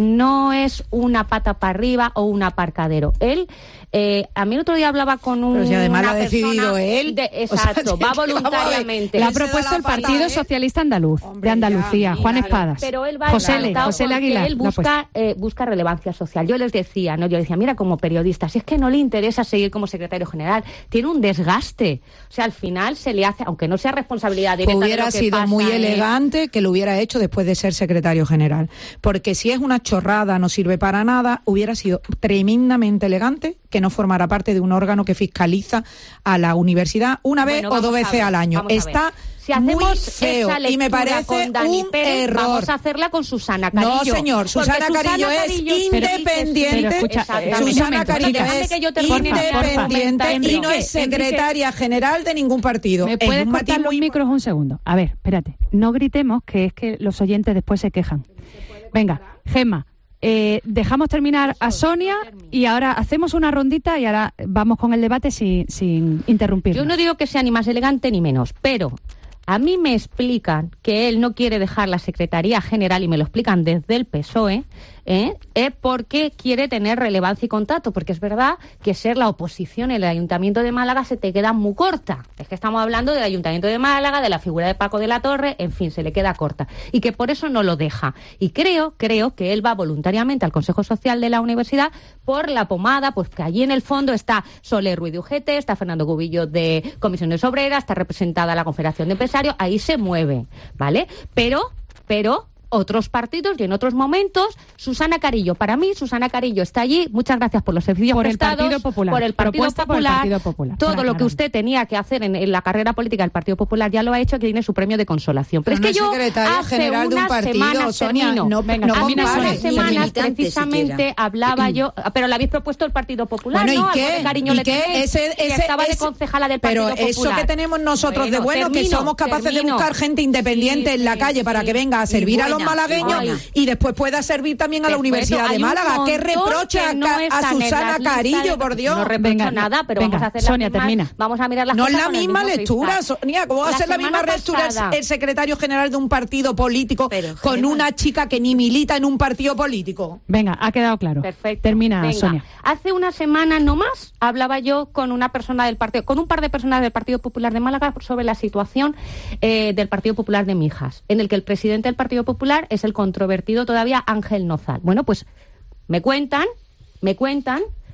no es una pata para arriba o un aparcadero. Él, eh, a mí el otro día hablaba con un... Pero si además una lo ha decidido persona él. de- O sea, exacto, que va vamos a ver, voluntariamente. La ha Él se da propuesto la el pata, Partido ¿eh? Socialista Andaluz, Hombre, de Andalucía, ya, Juan mira, Espadas. Pero él va José Le, encantado José Le porque Aguilar. él lo ha puesto. busca, eh, busca relevancia social. Yo les decía, ¿no? Yo decía, mira, como periodista, si es que no le interesa seguir como secretario general, tiene un desgaste. O sea, al final se le hace, aunque no sea responsabilidad directa de Hubiera lo que sido pasa, muy ¿eh? elegante que lo hubiera hecho después de ser secretario general. Porque si es una chorrada, no sirve para nada, hubiera sido tremendamente elegante que no formara parte de un órgano que fiscaliza a la universidad una vez Bueno, o dos vamos a veces ver, al año. vamos a ver. Está Si hacemos muy feo esa y me lectura parece con Dani un Pérez, error. vamos a hacerla con Susana Carillo. No, señor, Susana Porque Carillo es Carillo sí independiente. Pero escucha, Exactamente. un Susana momento, Carillo chica. Déjame es que yo termine de independiente argumentar. y no es Enrique, secretaria general de ningún partido. ¿Me Es puedes un cortar matiz los muy- micros un segundo? A ver, espérate. No gritemos, que es que los oyentes después se quejan. Venga, Gemma, eh, dejamos terminar a Sonia y ahora hacemos una rondita y ahora vamos con el debate sin, sin interrumpir. Yo no digo que sea ni más elegante ni menos, pero a mí me explican que él no quiere dejar la Secretaría General, y me lo explican desde el P S O E, ¿eh? es porque quiere tener relevancia y contacto, porque es verdad que ser la oposición en el Ayuntamiento de Málaga se te queda muy corta. Es que estamos hablando del Ayuntamiento de Málaga, de la figura de Paco de la Torre, en fin, se le queda corta. Y que por eso no lo deja. Y creo, creo que él va voluntariamente al Consejo Social de la Universidad por la pomada, pues que allí en el fondo está Soler Ruiz de U G T, está Fernando Cubillo de Comisiones Obreras, está representada la Confederación de Empresarios, ahí se mueve, ¿vale? Pero, pero... otros partidos y en otros momentos, Susana Carillo. Para mí, Susana Carillo está allí. Muchas gracias por los servicios Por el prestados, Partido Popular. por el Partido Propuesta por el Popular. Partido Popular. Todo Para lo que aclarar. usted tenía que hacer en, en la carrera política del Partido Popular ya lo ha hecho, que tiene su premio de consolación. Pero, Pero es que no yo es secretaria hace general de un unas partido, semanas Sonia, termino. no- Venga, no hace unas compares. semanas Militante precisamente siquiera. hablaba yo, pero le habéis propuesto el Partido Popular, Bueno, ¿no? ¿y Algo qué? de cariño ¿Y le qué? tenéis, Ese- que ese- estaba de ese- concejala del Pero Partido eso Popular. que tenemos nosotros de bueno, que termino, somos capaces de termino. buscar gente independiente Sí, en la sí, calle para sí. que venga a servir Y a los buena, malagueños y buena. y después pueda servir también a la Perfecto, Universidad hay de un Málaga. ¿Qué montón reprocha que no a, a están en Susana las listas Carillo, de- por Dios? No reprocho Venga, nada, pero venga, vamos a hacer las Sonia, mismas- termina. Vamos a mirar las No es cosas la con el misma mismo lectura, cristal. Sonia. ¿Cómo va a La ser la misma semana lectura pasada- el secretario general de un partido político Pero, con Gemma. una chica que ni milita en un partido político? Venga, ha quedado claro. Perfecto. Termina, Venga. Sonia. Hace una semana no más hablaba yo con una persona del partido, con un par de personas del Partido Popular de Málaga sobre la situación eh, del Partido Popular de Mijas, en el que el presidente del Partido Popular es el controvertido todavía Ángel Nozal. Bueno, pues me cuentan, me cuentan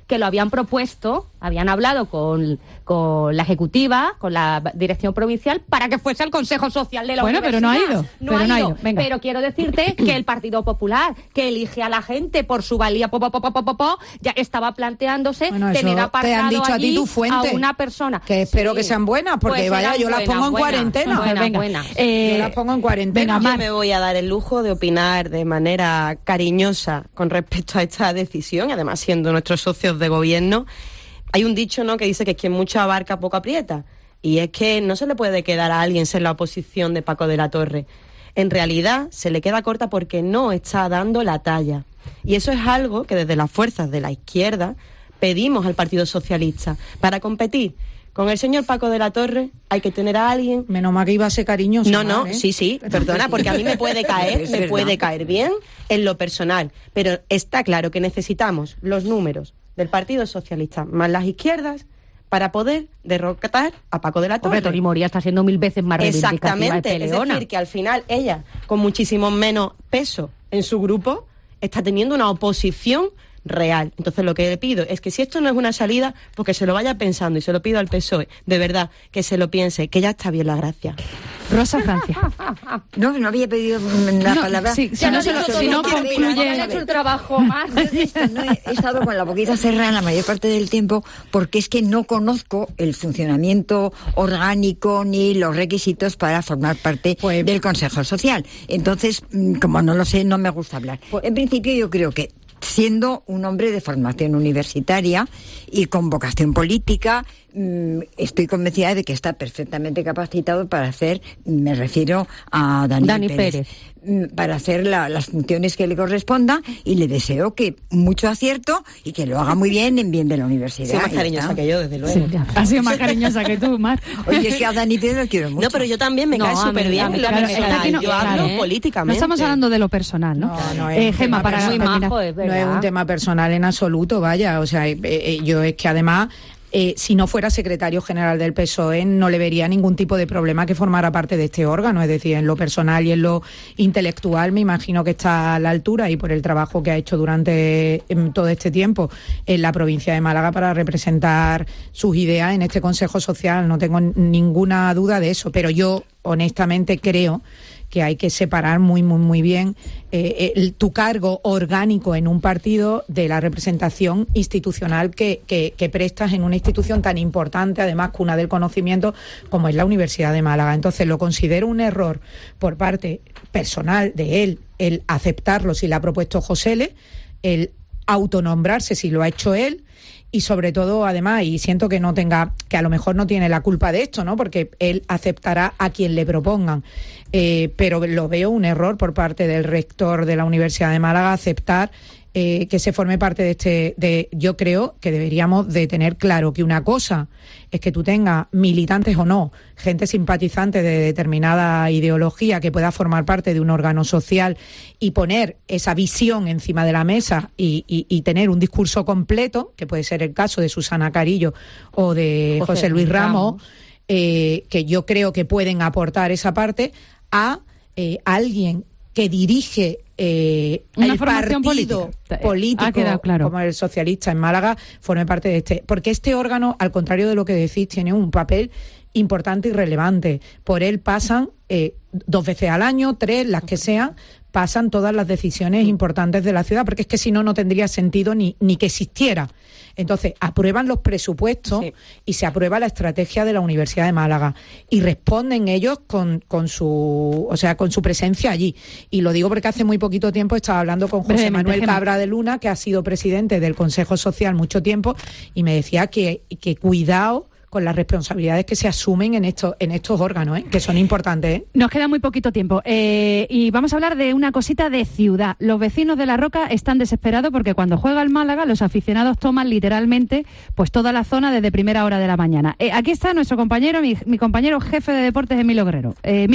que lo habían propuesto, habían hablado con, con la ejecutiva, con la dirección provincial, para que fuese al Consejo Social de la bueno, Universidad. Bueno, pero no ha ido. No pero ha no ido. ha ido. Venga. Pero quiero decirte que el Partido Popular, que elige a la gente por su valía, po, po, po, po, po, po, ya estaba planteándose bueno, tener apartado te han dicho allí a ti tu fuente, a una persona. Que espero sí. que sean buenas, porque pues vaya, yo buena, las pongo en buena, cuarentena. Buena, venga. buena. Eh, yo las pongo en cuarentena. Yo me voy a dar el lujo de opinar de manera cariñosa con respecto a esta decisión, además siendo nuestros socios de gobierno. Hay un dicho, ¿no?, que dice que quien mucho abarca poco aprieta, y es que no se le puede quedar a alguien ser la oposición de Paco de la Torre. En realidad se le queda corta porque no está dando la talla, y eso es algo que desde las fuerzas de la izquierda pedimos al Partido Socialista. Para competir con el señor Paco de la Torre hay que tener a alguien... Menos mal que iba a ser cariñoso. No, no, mal, ¿eh? sí, sí, perdona, porque a mí me puede caer, Es me verdad. puede caer bien en lo personal, pero está claro que necesitamos los números del Partido Socialista más las izquierdas para poder derrocar a Paco de la Torre. Hombre, Toni Moria está siendo mil veces más reivindicativa y Exactamente, es peleona. decir, que al final ella, con muchísimo menos peso en su grupo, está teniendo una oposición real. Entonces lo que le pido es que si esto no es una salida, pues que se lo vaya pensando, y se lo pido al P S O E, de verdad, que se lo piense, que ya está bien la gracia. Rosa Francia. No, no había pedido la No, palabra. sí, si no, sé si si no quiero concluye- opinar. Han hecho el trabajo más. No he, he estado con la boquita cerrada la mayor parte del tiempo porque es que no conozco el funcionamiento orgánico ni los requisitos para formar parte Pues- del Consejo Social. Entonces, mm, como no lo sé, no me gusta hablar. En principio yo creo que siendo un hombre de formación universitaria y con vocación política, mm, estoy convencida de que está perfectamente capacitado para hacer, me refiero a Dani, Dani Pérez, Pérez. mm, para hacer la- las funciones que le corresponda, y le deseo que mucho acierto y que lo haga muy bien en bien de la universidad. Soy más Y cariñosa está. que yo, desde luego. Ha sido más cariñosa que tú, Mar. Oye, es que a Dani Pérez lo quiero mucho. No, pero yo también me No, cae a mí- súper a bien mí en lo claro, personal. es que aquí no- yo hablo claro, ¿eh? No políticamente. estamos hablando de lo personal, ¿no? No, no es eh, un Gemma, tema para personal. Muy terminar. majo, es No es verdad. un tema personal en absoluto, vaya. O sea, eh, eh, yo es que además, eh, si no fuera secretario general del P S O E, no le vería ningún tipo de problema que formara parte de este órgano. Es decir, en lo personal y en lo intelectual me imagino que está a la altura, y por el trabajo que ha hecho durante em, todo este tiempo en la provincia de Málaga para representar sus ideas en este Consejo Social. No tengo n- ninguna duda de eso, pero yo honestamente creo que hay que separar muy, muy, muy bien eh, el, tu cargo orgánico en un partido de la representación institucional que, que, que prestas en una institución tan importante, además cuna del conocimiento, como es la Universidad de Málaga. Entonces lo considero un error por parte personal de él, el aceptarlo si lo ha propuesto José, el autonombrarse si lo ha hecho él, y sobre todo, además, y siento que no tenga, que a lo mejor no tiene la culpa de esto, ¿no? Porque él aceptará a quien le propongan. Eh, pero lo veo un error por parte del rector de la Universidad de Málaga aceptar eh, que se forme parte de este. De, yo creo que deberíamos de tener claro que una cosa es que tú tengas militantes o no, gente simpatizante de determinada ideología que pueda formar parte de un órgano social y poner esa visión encima de la mesa y, y, y tener un discurso completo, que puede ser el caso de Susana Carillo o de José, José Luis Ramos, Ramos. Eh, que yo creo que pueden aportar esa parte a eh, alguien que dirige eh, Una el formación partido política. político Ha quedado claro. como el socialista en Málaga forme parte de este, porque este órgano, al contrario de lo que decís, tiene un papel importante y relevante. Por él pasan eh, dos veces al año, tres, las que sean, pasan todas las decisiones importantes de la ciudad, porque es que si no, no tendría sentido ni, ni que existiera. Entonces, aprueban los presupuestos sí. y se aprueba la estrategia de la Universidad de Málaga y responden ellos con, con su, o sea, con su presencia allí. Y lo digo porque hace muy poquito tiempo estaba hablando con José Manuel Cabra de Luna, que ha sido presidente del Consejo Social mucho tiempo, y me decía que, que cuidado con las responsabilidades que se asumen en estos en estos órganos, ¿eh? Que son importantes. ¿eh? Nos queda muy poquito tiempo eh, y vamos a hablar de una cosita de ciudad. Los vecinos de La Roca están desesperados porque cuando juega el Málaga los aficionados toman literalmente pues toda la zona desde primera hora de la mañana. Eh, aquí está nuestro compañero, mi, mi compañero jefe de deportes, Emilio Guerrero. Eh, Emilio.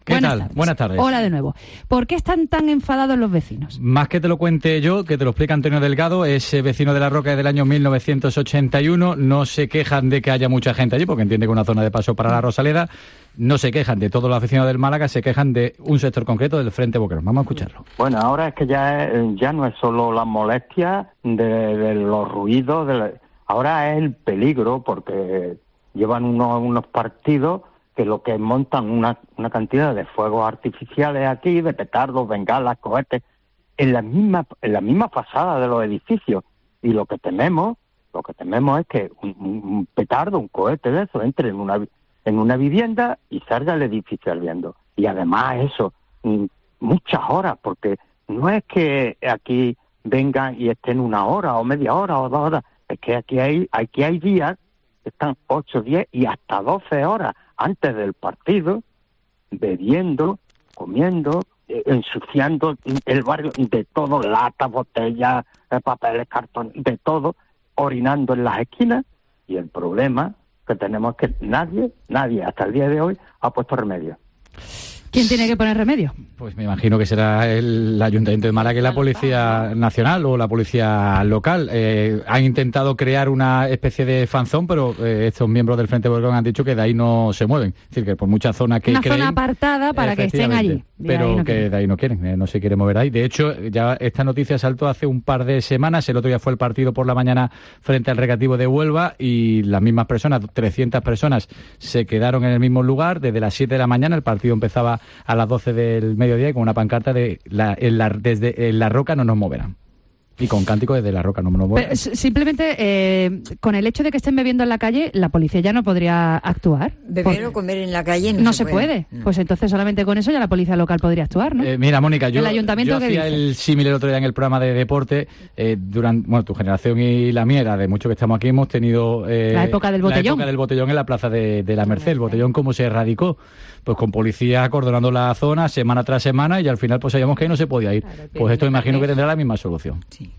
¿Qué Buenas tal? tardes. Buenas tardes. Hola de nuevo. ¿Por qué están tan enfadados los vecinos? Más que te lo cuente yo, que te lo explica Antonio Delgado, es eh, vecino de La Roca del año mil novecientos ochenta y uno. No se quejan de que haya mucha gente allí, porque entiende que es una zona de paso para la Rosaleda. No se quejan de todos los aficionados del Málaga, se quejan de un sector concreto del Frente Boquerón. Vamos a escucharlo. Bueno, ahora es que ya, es, ya no es solo la molestia de, de los ruidos, de la, ahora es el peligro, porque llevan unos, unos partidos que lo que montan una, una cantidad de fuegos artificiales aquí, de petardos, bengalas, cohetes, en la misma en la misma fachada de los edificios. Y lo que tememos, lo que tememos es que un, un petardo, un cohete de eso, entre en una en una vivienda y salga el edificio ardiendo. Y además eso, muchas horas, porque no es que aquí vengan y estén una hora o media hora o dos horas, es que aquí hay, aquí hay días que están ocho, diez y hasta doce horas antes del partido, bebiendo, comiendo, eh, ensuciando el barrio de todo, latas, botellas, papeles, cartón, de todo, orinando en las esquinas. Y el problema que tenemos es que nadie, nadie hasta el día de hoy ha puesto remedio. ¿Quién tiene que poner remedio? Pues me imagino que será el Ayuntamiento de Málaga y la Policía Nacional o la Policía Local. Eh, han intentado crear una especie de fanzón, pero eh, estos miembros del Frente Boquerón han dicho que de ahí no se mueven. Es decir, que por muchas zonas que Una creen... zona apartada para que estén allí. Pero no que quieren. De ahí no quieren, eh, no se quiere mover ahí. De hecho, ya esta noticia saltó hace un par de semanas. El otro día fue el partido por la mañana frente al Recreativo de Huelva y las mismas personas, trescientas personas, se quedaron en el mismo lugar desde las siete de la mañana. El partido empezaba a las doce del mediodía y con una pancarta de la, en la, desde en La Roca no nos moverán. Y con cántico desde La Roca no nos moverán. Pero, simplemente, eh, con el hecho de que estén bebiendo en la calle, la policía ya no podría actuar. Beber o comer en la calle no, no se, se puede. puede. No. Pues entonces solamente con eso ya la policía local podría actuar, ¿no? Eh, mira, Mónica, yo, ¿El ayuntamiento yo qué hacía dice? el símil el otro día en el programa de deporte. Eh, durante, bueno, tu generación y la mía, era de muchos que estamos aquí, hemos tenido eh, la época del botellón. La época del botellón en la plaza de, de la Merced. El botellón, ¿cómo se erradicó? Pues con policía acordonando la zona semana tras semana y al final pues sabíamos que ahí no se podía ir. Claro, pues esto imagino que tendrá la misma solución. Sí.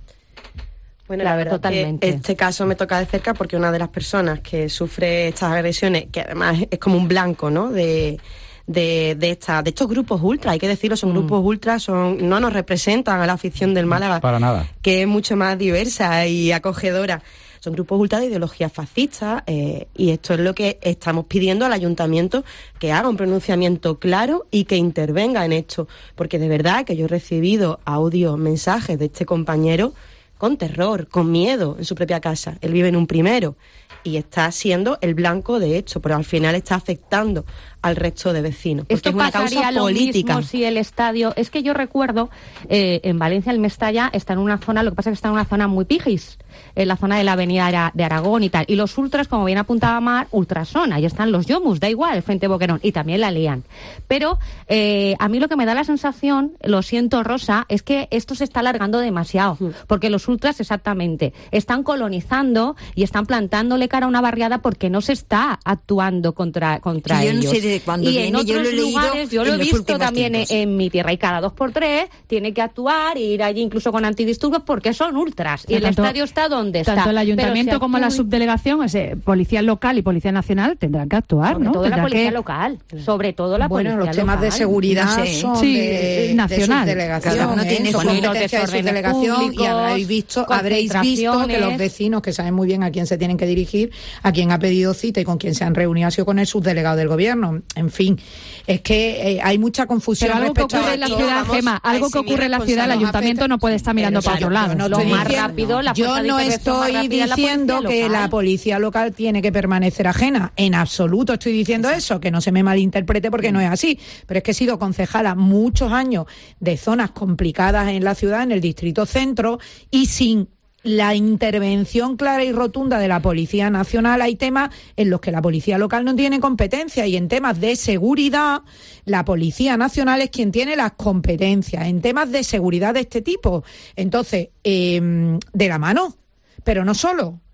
Bueno, la verdad totalmente. Que este caso me toca de cerca porque una de las personas que sufre estas agresiones, que además es como un blanco, ¿no?, de, de, de, esta, de estos grupos ultra, hay que decirlo, son mm. grupos ultra, son no nos representan a la afición del Málaga. Para nada. Que es mucho más diversa y acogedora. Son grupos ultra de ideología fascista eh, y esto es lo que estamos pidiendo al ayuntamiento, que haga un pronunciamiento claro y que intervenga en esto. Porque de verdad que yo he recibido audios, mensajes de este compañero con terror, con miedo en su propia casa. Él vive en un primero y está siendo el blanco de esto, pero al final está afectando al resto de vecinos. Esto es una pasaría causa lo política. Mismo si el estadio... Es que yo recuerdo, eh, en Valencia el Mestalla está en una zona, lo que pasa es que está en una zona muy pijis, en la zona de la avenida de Aragón y tal. Y los ultras, como bien apuntaba Mar, ultrasona, ahí están los Yomus, da igual, el Frente Boquerón, y también la lían. Pero eh, a mí lo que me da la sensación, lo siento Rosa, es que esto se está alargando demasiado, sí. Porque los ultras exactamente están colonizando y están plantándole cara a una barriada porque no se está actuando contra, contra sí, yo ellos. No sé de cuándo y viene, en otros yo lo he lugares, yo lo he visto también en, en mi tierra, y cada dos por tres tiene que actuar e ir allí incluso con antidisturbios porque son ultras. Y el tanto, estadio está donde está. Tanto el ayuntamiento si como la subdelegación, o sea, policía local y policía nacional tendrán que actuar, sobre ¿no? todo Tendrá la policía que... local, sobre todo la bueno, policía los temas local. de seguridad no sé. son sí, de, nacional. de subdelegación, cada uno tiene su competencia de subdelegación y habréis visto, habréis visto que los vecinos que saben muy bien a quién se tienen que dirigir, a quién ha pedido cita y con quién se han reunido ha sido con el subdelegado del gobierno. En fin, es que eh, hay mucha confusión. Pero algo que ocurre en la ciudad, Gemma, algo que ocurre en la ciudad, el ayuntamiento no puede estar mirando para otro lado. No lo más diciendo, rápido, la yo no estoy diciendo la que la policía local tiene que permanecer ajena. En absoluto estoy diciendo eso, que no se me malinterprete porque no es así. Pero es que he sido concejala muchos años de zonas complicadas en la ciudad, en el distrito centro, y sin la intervención clara y rotunda de la Policía Nacional hay temas en los que la Policía Local no tiene competencia, y en temas de seguridad la Policía Nacional es quien tiene las competencias en temas de seguridad de este tipo. Entonces, eh, de la mano, pero no solo.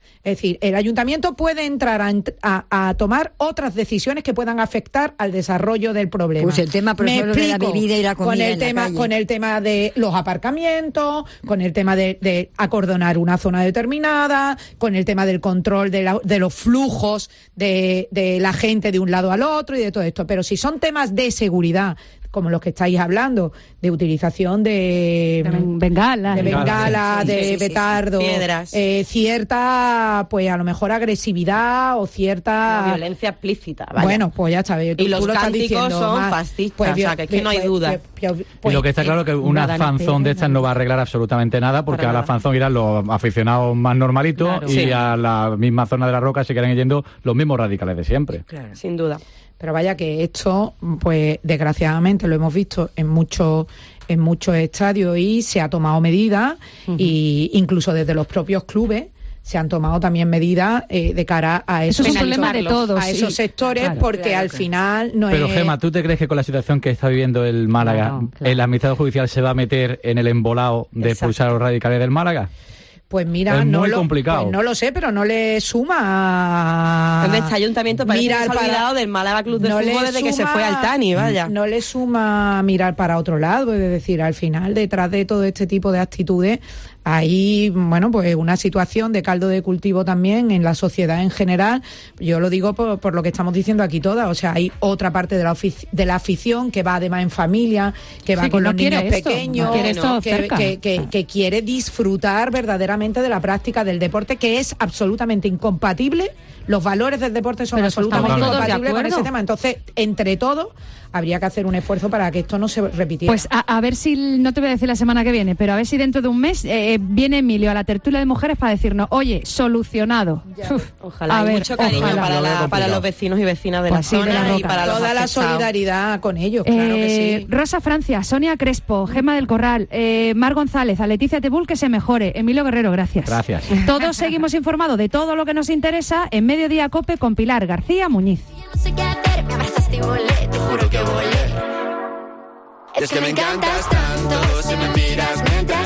Es decir, el ayuntamiento puede entrar a, a, a tomar otras decisiones que puedan afectar al desarrollo del problema. Pues el tema, por ejemplo, de la bebida y la comida con el en tema, la calle. Con el tema de los aparcamientos, con el tema de, de acordonar una zona determinada, con el tema del control de, la, de los flujos de, de la gente de un lado al otro y de todo esto. Pero si son temas de seguridad, como los que estáis hablando, de utilización de, de bengalas, de, bengala, sí, sí, de sí, sí, petardo, sí. Piedras. Eh, cierta, pues a lo mejor agresividad o cierta... La violencia explícita, vaya. Bueno, pues ya sabes. Tú, y los tú lo estás cánticos diciendo, son más, fascistas, pues, o sea, que es que no hay pues, duda. pues, pues, y lo que está claro es que una fanzón de estas no va a arreglar absolutamente nada, porque Para a la nada. fanzón irán los aficionados más normalitos Claro. y Sí. a la misma zona de la Roca se quedan yendo los mismos radicales de siempre. Claro. Sin duda. Pero vaya que esto, pues desgraciadamente lo hemos visto en muchos en muchos estadios y se ha tomado medidas, uh-huh. y incluso desde los propios clubes se han tomado también medidas eh, de cara a esos, Eso es un problema de todos, a sí. esos sectores, Claro, porque claro, al claro. final no Pero es... Gemma, ¿tú te crees que con la situación que está viviendo el Málaga, Claro, claro. el administrador judicial se va a meter en el embolado de Exacto. expulsar a los radicales del Málaga? Pues mira, Es no, muy lo, complicado. pues no lo sé, pero no le suma... En este ayuntamiento parece mirar que se ha para- olvidado del Málaga Club de no Fútbol le desde que se suma- fue al Tani, vaya. No le suma mirar para otro lado, es decir, al final, detrás de todo este tipo de actitudes, hay, bueno, pues una situación de caldo de cultivo también en la sociedad en general. Yo lo digo por, por lo que estamos diciendo aquí todas, o sea, hay otra parte de la, ofici- de la afición que va además en familia, que va Sí, que con no los niños quiere esto, pequeños, no quiere esto que, cerca. que- que- que quiere disfrutar verdaderamente de la práctica del deporte, que es absolutamente incompatible. Los valores del deporte son Pero eso absolutamente estamos todos de incompatibles con acuerdo. ese tema. Entonces, entre todos, habría que hacer un esfuerzo para que esto no se repitiera. Pues a, a ver si, no te voy a decir la semana que viene, pero a ver si dentro de un mes eh, viene Emilio a la tertulia de mujeres para decirnos, oye, solucionado. Uf, Ojalá, a hay ver, mucho cariño ojalá. para, Lo veo la- para complicado. los vecinos y vecinas de Pues la sí, de zona la y Roca. para los toda la afectados. solidaridad con ellos, claro Eh, que sí. Rosa Francia, Sonia Crespo, Gemma del Corral, eh, Mar González, a Leticia Tebul, que se mejore. Emilio Guerrero, gracias. Gracias. Todos seguimos informados de todo lo que nos interesa en Mediodía Cope con Pilar García Muñiz. No sé qué hacer, me abrazaste y volé, te juro que volé. Es que me encantas tanto, si me miras mientras